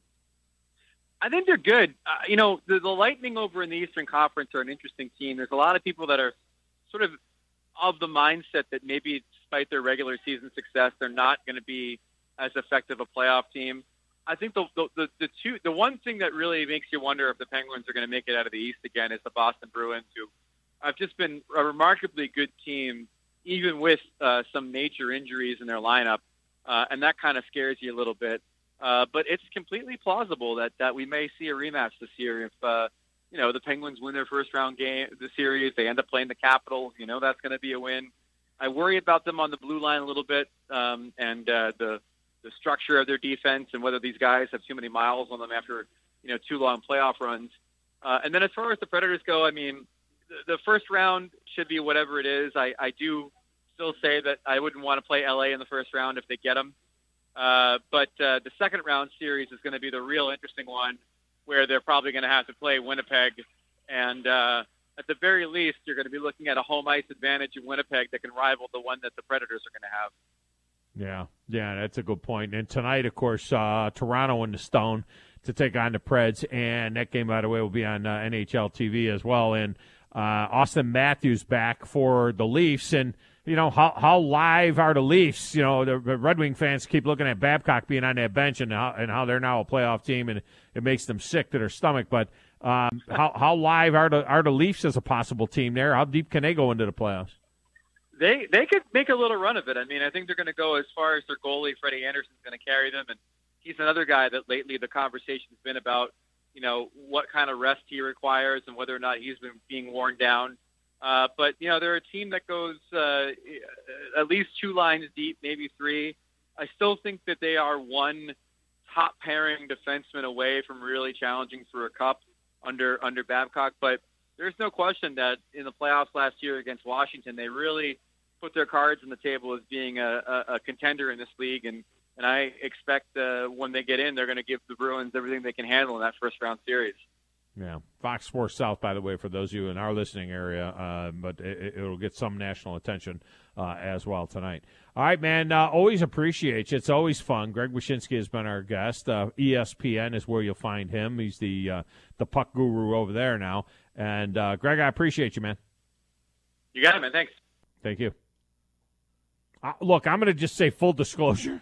I think they're good. The Lightning over in the Eastern Conference are an interesting team. There's a lot of people that are sort of the mindset that maybe despite their regular season success, they're not going to be as effective a playoff team. I think the one thing that really makes you wonder if the Penguins are going to make it out of the East again is the Boston Bruins, who have just been a remarkably good team, even with some major injuries in their lineup, and that kind of scares you a little bit. But it's completely plausible that we may see a rematch this year if the Penguins win their first round game, the series, they end up playing the Capitals. That's going to be a win. I worry about them on the blue line a little bit, and the structure of their defense and whether these guys have too many miles on them after, 2 long playoff runs. And then as far as the Predators go, I mean, the first round should be whatever it is. I do still say that I wouldn't want to play LA in the first round if they get them. But the second round series is going to be the real interesting one where they're probably going to have to play Winnipeg. And at the very least, you're going to be looking at a home ice advantage in Winnipeg that can rival the one that the Predators are going to have. Yeah, that's a good point. And tonight, of course, Toronto in the Stone to take on the Preds, and that game, by the way, will be on NHL TV as well. And Austin Matthews back for the Leafs, and how live are the Leafs? The Red Wing fans keep looking at Babcock being on that bench and how they're now a playoff team, and it makes them sick to their stomach. But how live are the Leafs as a possible team there? How deep can they go into the playoffs? They could make a little run of it. I mean, I think they're going to go as far as their goalie, Freddie Anderson's going to carry them, and he's another guy that lately the conversation's been about, what kind of rest he requires and whether or not he's been being worn down. But they're a team that goes at least 2 lines deep, maybe 3. I still think that they are one top pairing defenseman away from really challenging for a cup under Babcock. But there's no question that in the playoffs last year against Washington, they really put their cards on the table as being a contender in this league. And I expect when they get in, they're going to give the Bruins everything they can handle in that first-round series. Yeah, Fox Sports South, by the way, for those of you in our listening area, but it'll get some national attention as well tonight. All right, man, always appreciate you. It's always fun. Greg Wyshynski has been our guest. ESPN is where you'll find him. He's the puck guru over there now. And, Greg, I appreciate you, man. You got it, man. Thanks. Thank you. Look, I'm going to just say full disclosure.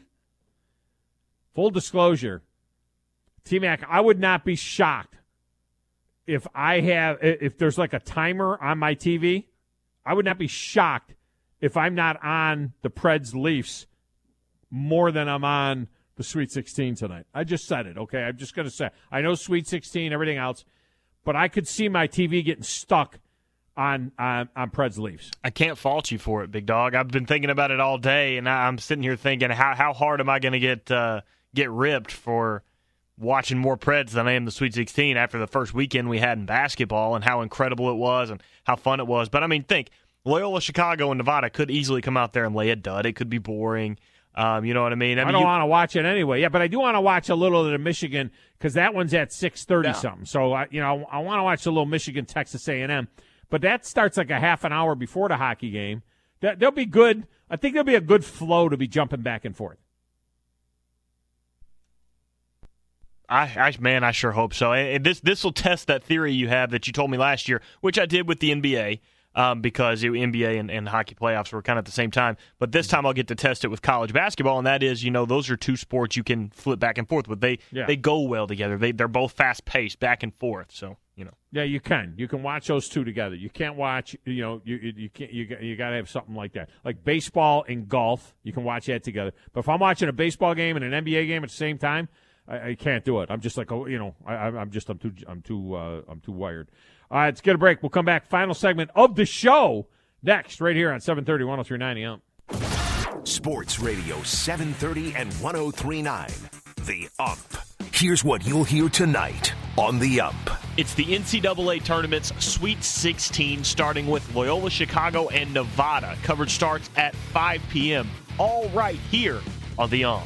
Full disclosure. T-Mac, I would not be shocked if there's like a timer on my TV. I would not be shocked if I'm not on the Preds Leafs more than I'm on the Sweet 16 tonight. I just said it, okay? I'm just going to say, I know Sweet 16, everything else, but I could see my TV getting stuck on Preds Leafs. I can't fault you for it, big dog. I've been thinking about it all day, and I'm sitting here thinking, how hard am I going to get ripped for watching more Preds than I am the Sweet 16 after the first weekend we had in basketball and how incredible it was and how fun it was. But, I mean, think, Loyola Chicago and Nevada could easily come out there and lay a dud. It could be boring. You know what I mean? I don't want to watch it anyway. Yeah, but I do want to watch a little of the Michigan because that one's at 6:30 something. So I want to watch a little Michigan Texas A&M, but that starts like a half an hour before the hockey game. They'll be good. I think there'll be a good flow to be jumping back and forth. I sure hope so. And this will test that theory you have that you told me last year, which I did with the NBA. Because NBA and hockey playoffs were kind of at the same time. But this time I'll get to test it with college basketball, and that is, those are 2 sports you can flip back and forth with. They go well together. They're both fast-paced, back and forth. So, Yeah, you can. You can watch those 2 together. You can't watch, you can't. You got to have something like that. Like baseball and golf, you can watch that together. But if I'm watching a baseball game and an NBA game at the same time, I can't do it. I'm just like, I'm too wired. All right, let's get a break. We'll come back. Final segment of the show next, right here on 730, 103.9 The Ump. Sports Radio 730 and 103.9 The Ump. Here's what you'll hear tonight on The Ump. It's the NCAA Tournament's Sweet 16, starting with Loyola Chicago and Nevada. Coverage starts at 5 p.m. All right here on The Ump.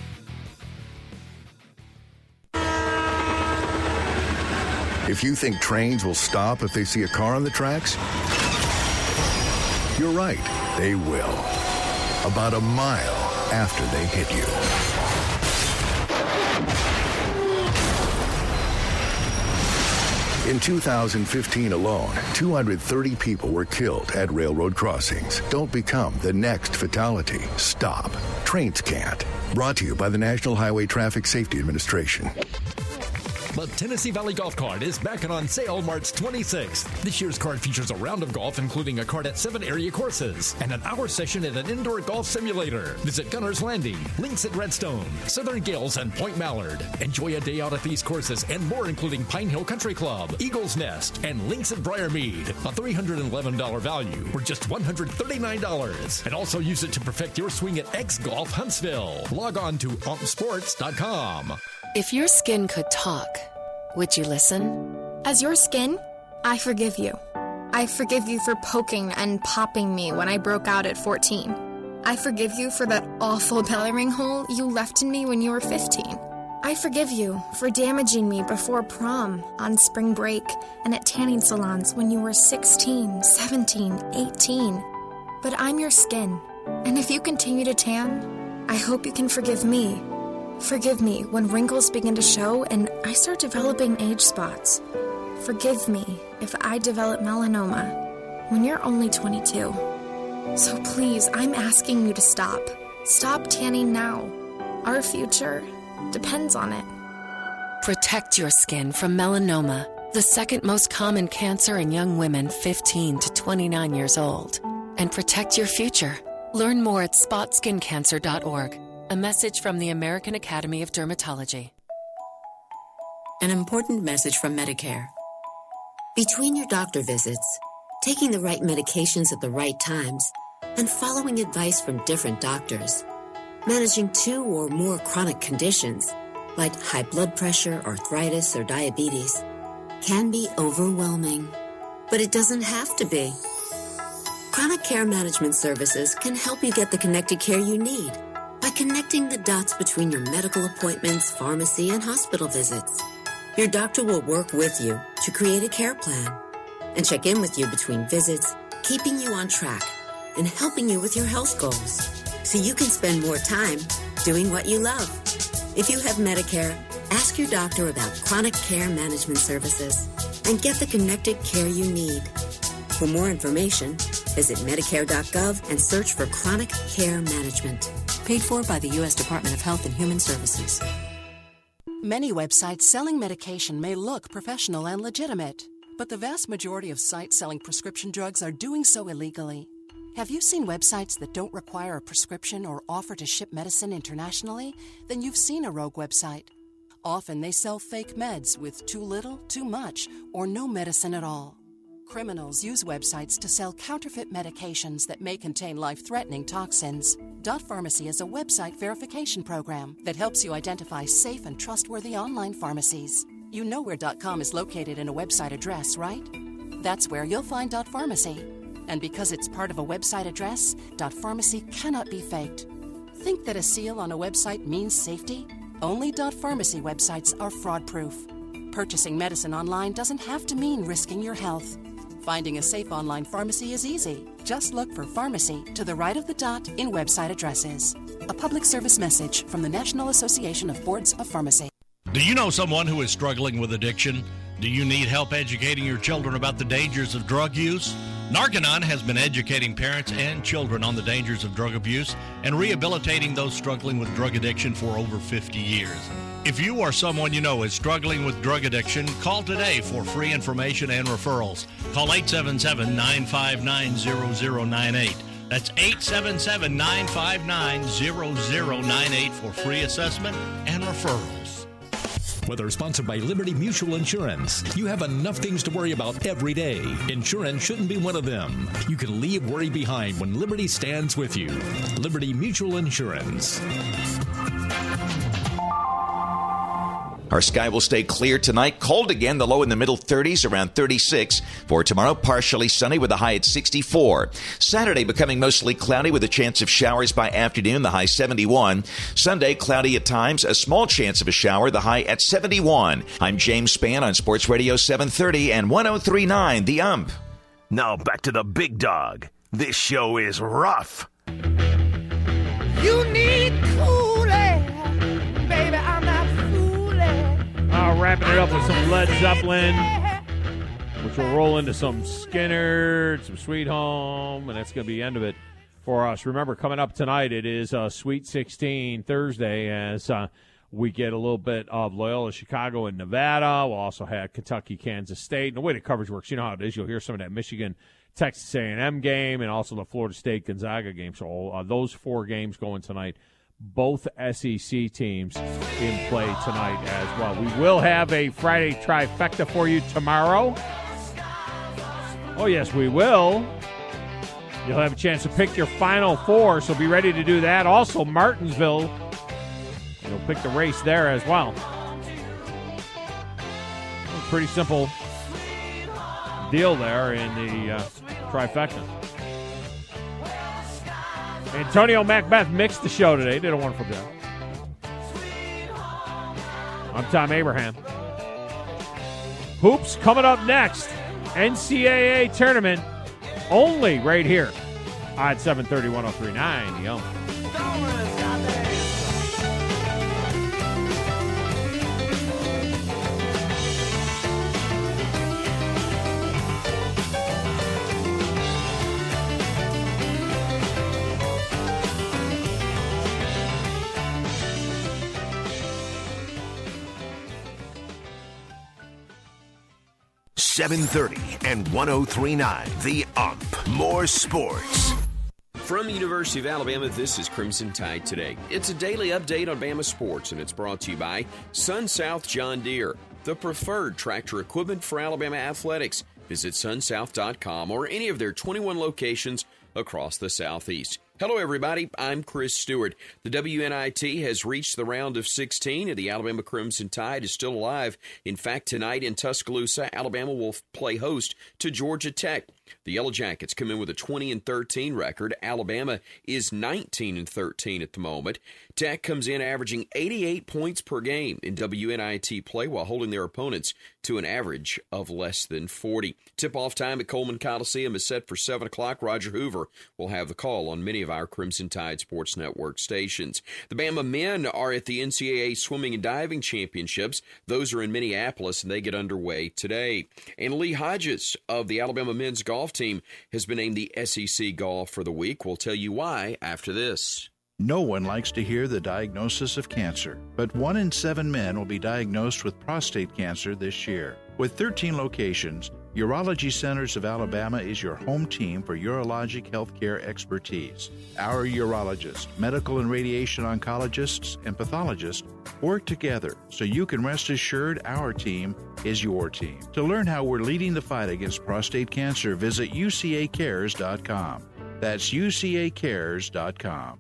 If you think trains will stop if they see a car on the tracks, you're right, they will. About a mile after they hit you. In 2015 alone, 230 people were killed at railroad crossings. Don't become the next fatality. Stop. Trains can't. Brought to you by the National Highway Traffic Safety Administration. The Tennessee Valley Golf Cart is back and on sale March 26th. This year's cart features a round of golf, including a cart at 7 area courses and an hour session at an indoor golf simulator. Visit Gunner's Landing, Links at Redstone, Southern Gales, and Point Mallard. Enjoy a day out at these courses and more, including Pine Hill Country Club, Eagles Nest, and Links at Briarmead. A $311 value for just $139. And also use it to perfect your swing at X Golf Huntsville. Log on to umpsports.com. If your skin could talk, would you listen? As your skin, I forgive you. I forgive you for poking and popping me when I broke out at 14. I forgive you for that awful belly ring hole you left in me when you were 15. I forgive you for damaging me before prom, on spring break, and at tanning salons when you were 16, 17, 18. But I'm your skin, and if you continue to tan, I hope you can forgive me. Forgive me when wrinkles begin to show and I start developing age spots. Forgive me if I develop melanoma when you're only 22. So please, I'm asking you to stop. Stop tanning now. Our future depends on it. Protect your skin from melanoma, the second most common cancer in young women 15 to 29 years old. And protect your future. Learn more at spotskincancer.org. A message from the American Academy of Dermatology. An important message from Medicare. Between your doctor visits, taking the right medications at the right times, and following advice from different doctors, managing 2 or more chronic conditions, like high blood pressure, arthritis, or diabetes, can be overwhelming. But it doesn't have to be. Chronic Care Management Services can help you get the connected care you need by connecting the dots between your medical appointments, pharmacy, and hospital visits. Your doctor will work with you to create a care plan and check in with you between visits, keeping you on track and helping you with your health goals so you can spend more time doing what you love. If you have Medicare, ask your doctor about Chronic Care Management Services and get the connected care you need. For more information, visit Medicare.gov and search for Chronic Care Management. Paid for by the U.S. Department of Health and Human Services. Many websites selling medication may look professional and legitimate, but the vast majority of sites selling prescription drugs are doing so illegally. Have you seen websites that don't require a prescription or offer to ship medicine internationally? Then you've seen a rogue website. Often they sell fake meds with too little, too much, or no medicine at all. Criminals use websites to sell counterfeit medications that may contain life-threatening toxins. Dot Pharmacy is a website verification program that helps you identify safe and trustworthy online pharmacies. You know where .com is located in a website address, right? That's where you'll find Dot Pharmacy. And because it's part of a website address, Dot Pharmacy cannot be faked. Think that a seal on a website means safety? Only Dot Pharmacy websites are fraud-proof. Purchasing medicine online doesn't have to mean risking your health. Finding a safe online pharmacy is easy. Just look for pharmacy to the right of the dot in website addresses. A public service message from the National Association of Boards of Pharmacy. Do you know someone who is struggling with addiction? Do you need help educating your children about the dangers of drug use? Narconon has been educating parents and children on the dangers of drug abuse and rehabilitating those struggling with drug addiction for over 50 years. If you or someone you know is struggling with drug addiction, call today for free information and referrals. Call 877-959-0098. That's 877-959-0098 for free assessment and referrals. Whether sponsored by Liberty Mutual Insurance, you have enough things to worry about every day. Insurance shouldn't be one of them. You can leave worry behind when Liberty stands with you. Liberty Mutual Insurance. Our sky will stay clear tonight. Cold again, the low in the middle 30s, around 36. For tomorrow, partially sunny with a high at 64. Saturday becoming mostly cloudy with a chance of showers by afternoon, the high 71. Sunday, cloudy at times, a small chance of a shower, the high at 71. I'm James Spann on Sports Radio 730 and 103.9 The Ump. Now back to the big dog. This show is rough. You need cooling, baby, I'm not wrapping it up with some Led Zeppelin, which will roll into some Skynyrd, some Sweet Home, and that's going to be the end of it for us. Remember, coming up tonight, it is Sweet 16 Thursday as we get a little bit of Loyola Chicago and Nevada. We'll also have Kentucky, Kansas State. And the way the coverage works, you know how it is. You'll hear some of that Michigan, Texas A&M game and also the Florida State Gonzaga game. So those 4 games going tonight. Both SEC teams in play tonight as well. We will have a Friday trifecta for you tomorrow. Oh, yes, we will. You'll have a chance to pick your Final Four, so be ready to do that. Also, Martinsville, you'll pick the race there as well. Pretty simple deal there in the trifecta. Antonio Macbeth mixed the show today. Did a wonderful job. I'm Tom Abraham. Hoops coming up next. NCAA tournament only right here on 730 1039 The Ump. 730 and 1039 The Ump. More sports. From the University of Alabama, this is Crimson Tide Today. It's a daily update on Bama sports, and it's brought to you by SunSouth John Deere, the preferred tractor equipment for Alabama athletics. Visit sunsouth.com or any of their 21 locations across the Southeast. Hello, everybody. I'm Chris Stewart. The WNIT has reached the round of 16, and the Alabama Crimson Tide is still alive. In fact, tonight in Tuscaloosa, Alabama will play host to Georgia Tech. The Yellow Jackets come in with a 20-13 record. Alabama is 19-13 at the moment. Tech comes in averaging 88 points per game in WNIT play while holding their opponents to an average of less than 40. Tip-off time at Coleman Coliseum is set for 7 o'clock. Roger Hoover will have the call on many of our Crimson Tide Sports Network stations. The Bama men are at the NCAA Swimming and Diving Championships. Those are in Minneapolis, and they get underway today. And Lee Hodges of the Alabama men's golf team has been named the SEC Golf of the Week. We'll tell you why after this. No one likes to hear the diagnosis of cancer, but 1 in 7 men will be diagnosed with prostate cancer this year. With 13 locations, Urology Centers of Alabama is your home team for urologic healthcare expertise. Our urologists, medical and radiation oncologists, and pathologists work together so you can rest assured our team is your team. To learn how we're leading the fight against prostate cancer, visit ucacares.com. That's ucacares.com.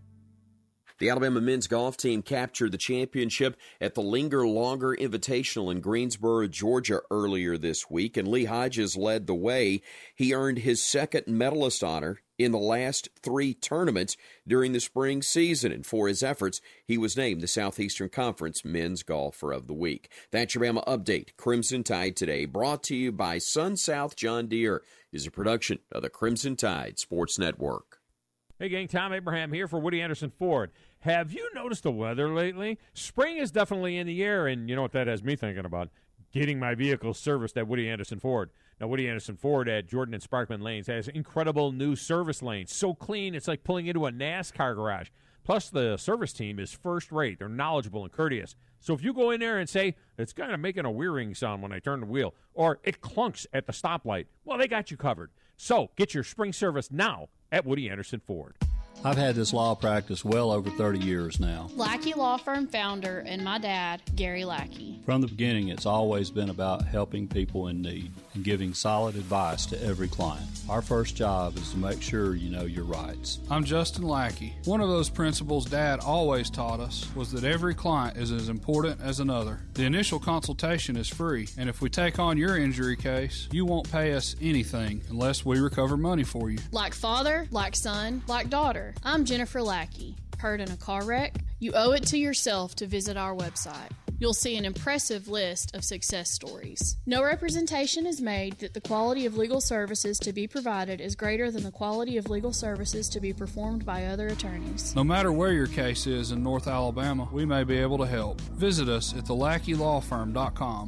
The Alabama men's golf team captured the championship at the Linger Longer Invitational in Greensboro, Georgia earlier this week, and Lee Hodges led the way. He earned his second medalist honor in the last 3 tournaments during the spring season, and for his efforts, he was named the Southeastern Conference Men's Golfer of the Week. That's your Bama Update. Crimson Tide Today, brought to you by SunSouth John Deere, is a production of the Crimson Tide Sports Network. Hey, gang, Tom Abraham here for Woody Anderson Ford. Have you noticed the weather lately? Spring is definitely in the air, and you know what that has me thinking about? Getting my vehicle serviced at Woody Anderson Ford. Now, Woody Anderson Ford at Jordan and Sparkman Lanes has incredible new service lanes. So clean, it's like pulling into a NASCAR garage. Plus, the service team is first rate. They're knowledgeable and courteous. So if you go in there and say, it's kind of making a whirring sound when I turn the wheel, or it clunks at the stoplight, well, they got you covered. So get your spring service now at Woody Anderson Ford. I've had this law practice well over 30 years now. Lackey Law Firm founder and my dad, Gary Lackey. From the beginning, it's always been about helping people in need and giving solid advice to every client. Our first job is to make sure you know your rights. I'm Justin Lackey. One of those principles Dad always taught us was that every client is as important as another. The initial consultation is free, and if we take on your injury case, you won't pay us anything unless we recover money for you. Like father, like son, like daughter. I'm Jennifer Lackey. Hurt in a car wreck? You owe it to yourself to visit our website. You'll see an impressive list of success stories. No representation is made that the quality of legal services to be provided is greater than the quality of legal services to be performed by other attorneys. No matter where your case is in North Alabama, we may be able to help. Visit us at thelackeylawfirm.com,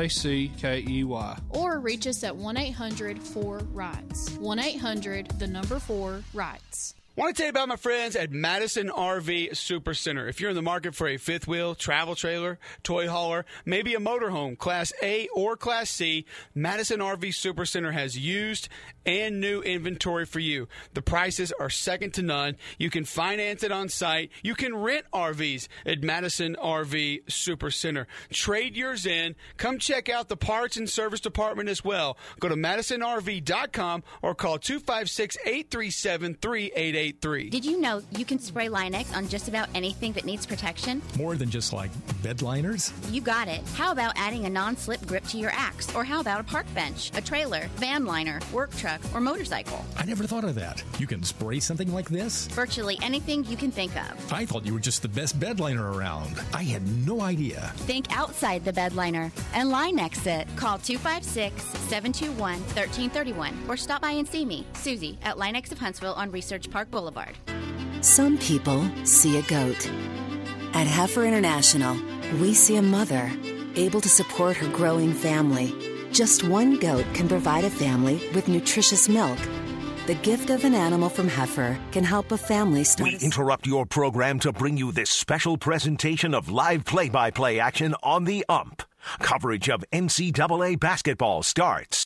L-A-C-K-E-Y. Or reach us at 1-800-4-RIGHTS. 1-800-4-RIGHTS. I want to tell you about my friends at Madison RV Supercenter. If you're in the market for a fifth wheel, travel trailer, toy hauler, maybe a motorhome, Class A or Class C, Madison RV Supercenter has used and new inventory for you. The prices are second to none. You can finance it on site. You can rent RVs at Madison RV Supercenter. Trade yours in. Come check out the parts and service department as well. Go to MadisonRV.com or call 256-837-3888. 983. Did you know you can spray Line-X on just about anything that needs protection? More than just like bed liners? You got it. How about adding a non-slip grip to your axe? Or how about a park bench, a trailer, van liner, work truck, or motorcycle? I never thought of that. You can spray something like this? Virtually anything you can think of. I thought you were just the best bed liner around. I had no idea. Think outside the bed liner and Line-X it. Call 256-721-1331 or stop by and see me, Susie, at Line-X of Huntsville on Research Park Boulevard. Some people see a goat. At Heifer International, we see a mother able to support her growing family. Just one goat can provide a family with nutritious milk. The gift of an animal from Heifer can help a family start. We interrupt your program to bring you this special presentation of live play-by-play action on the Ump. Coverage of NCAA basketball starts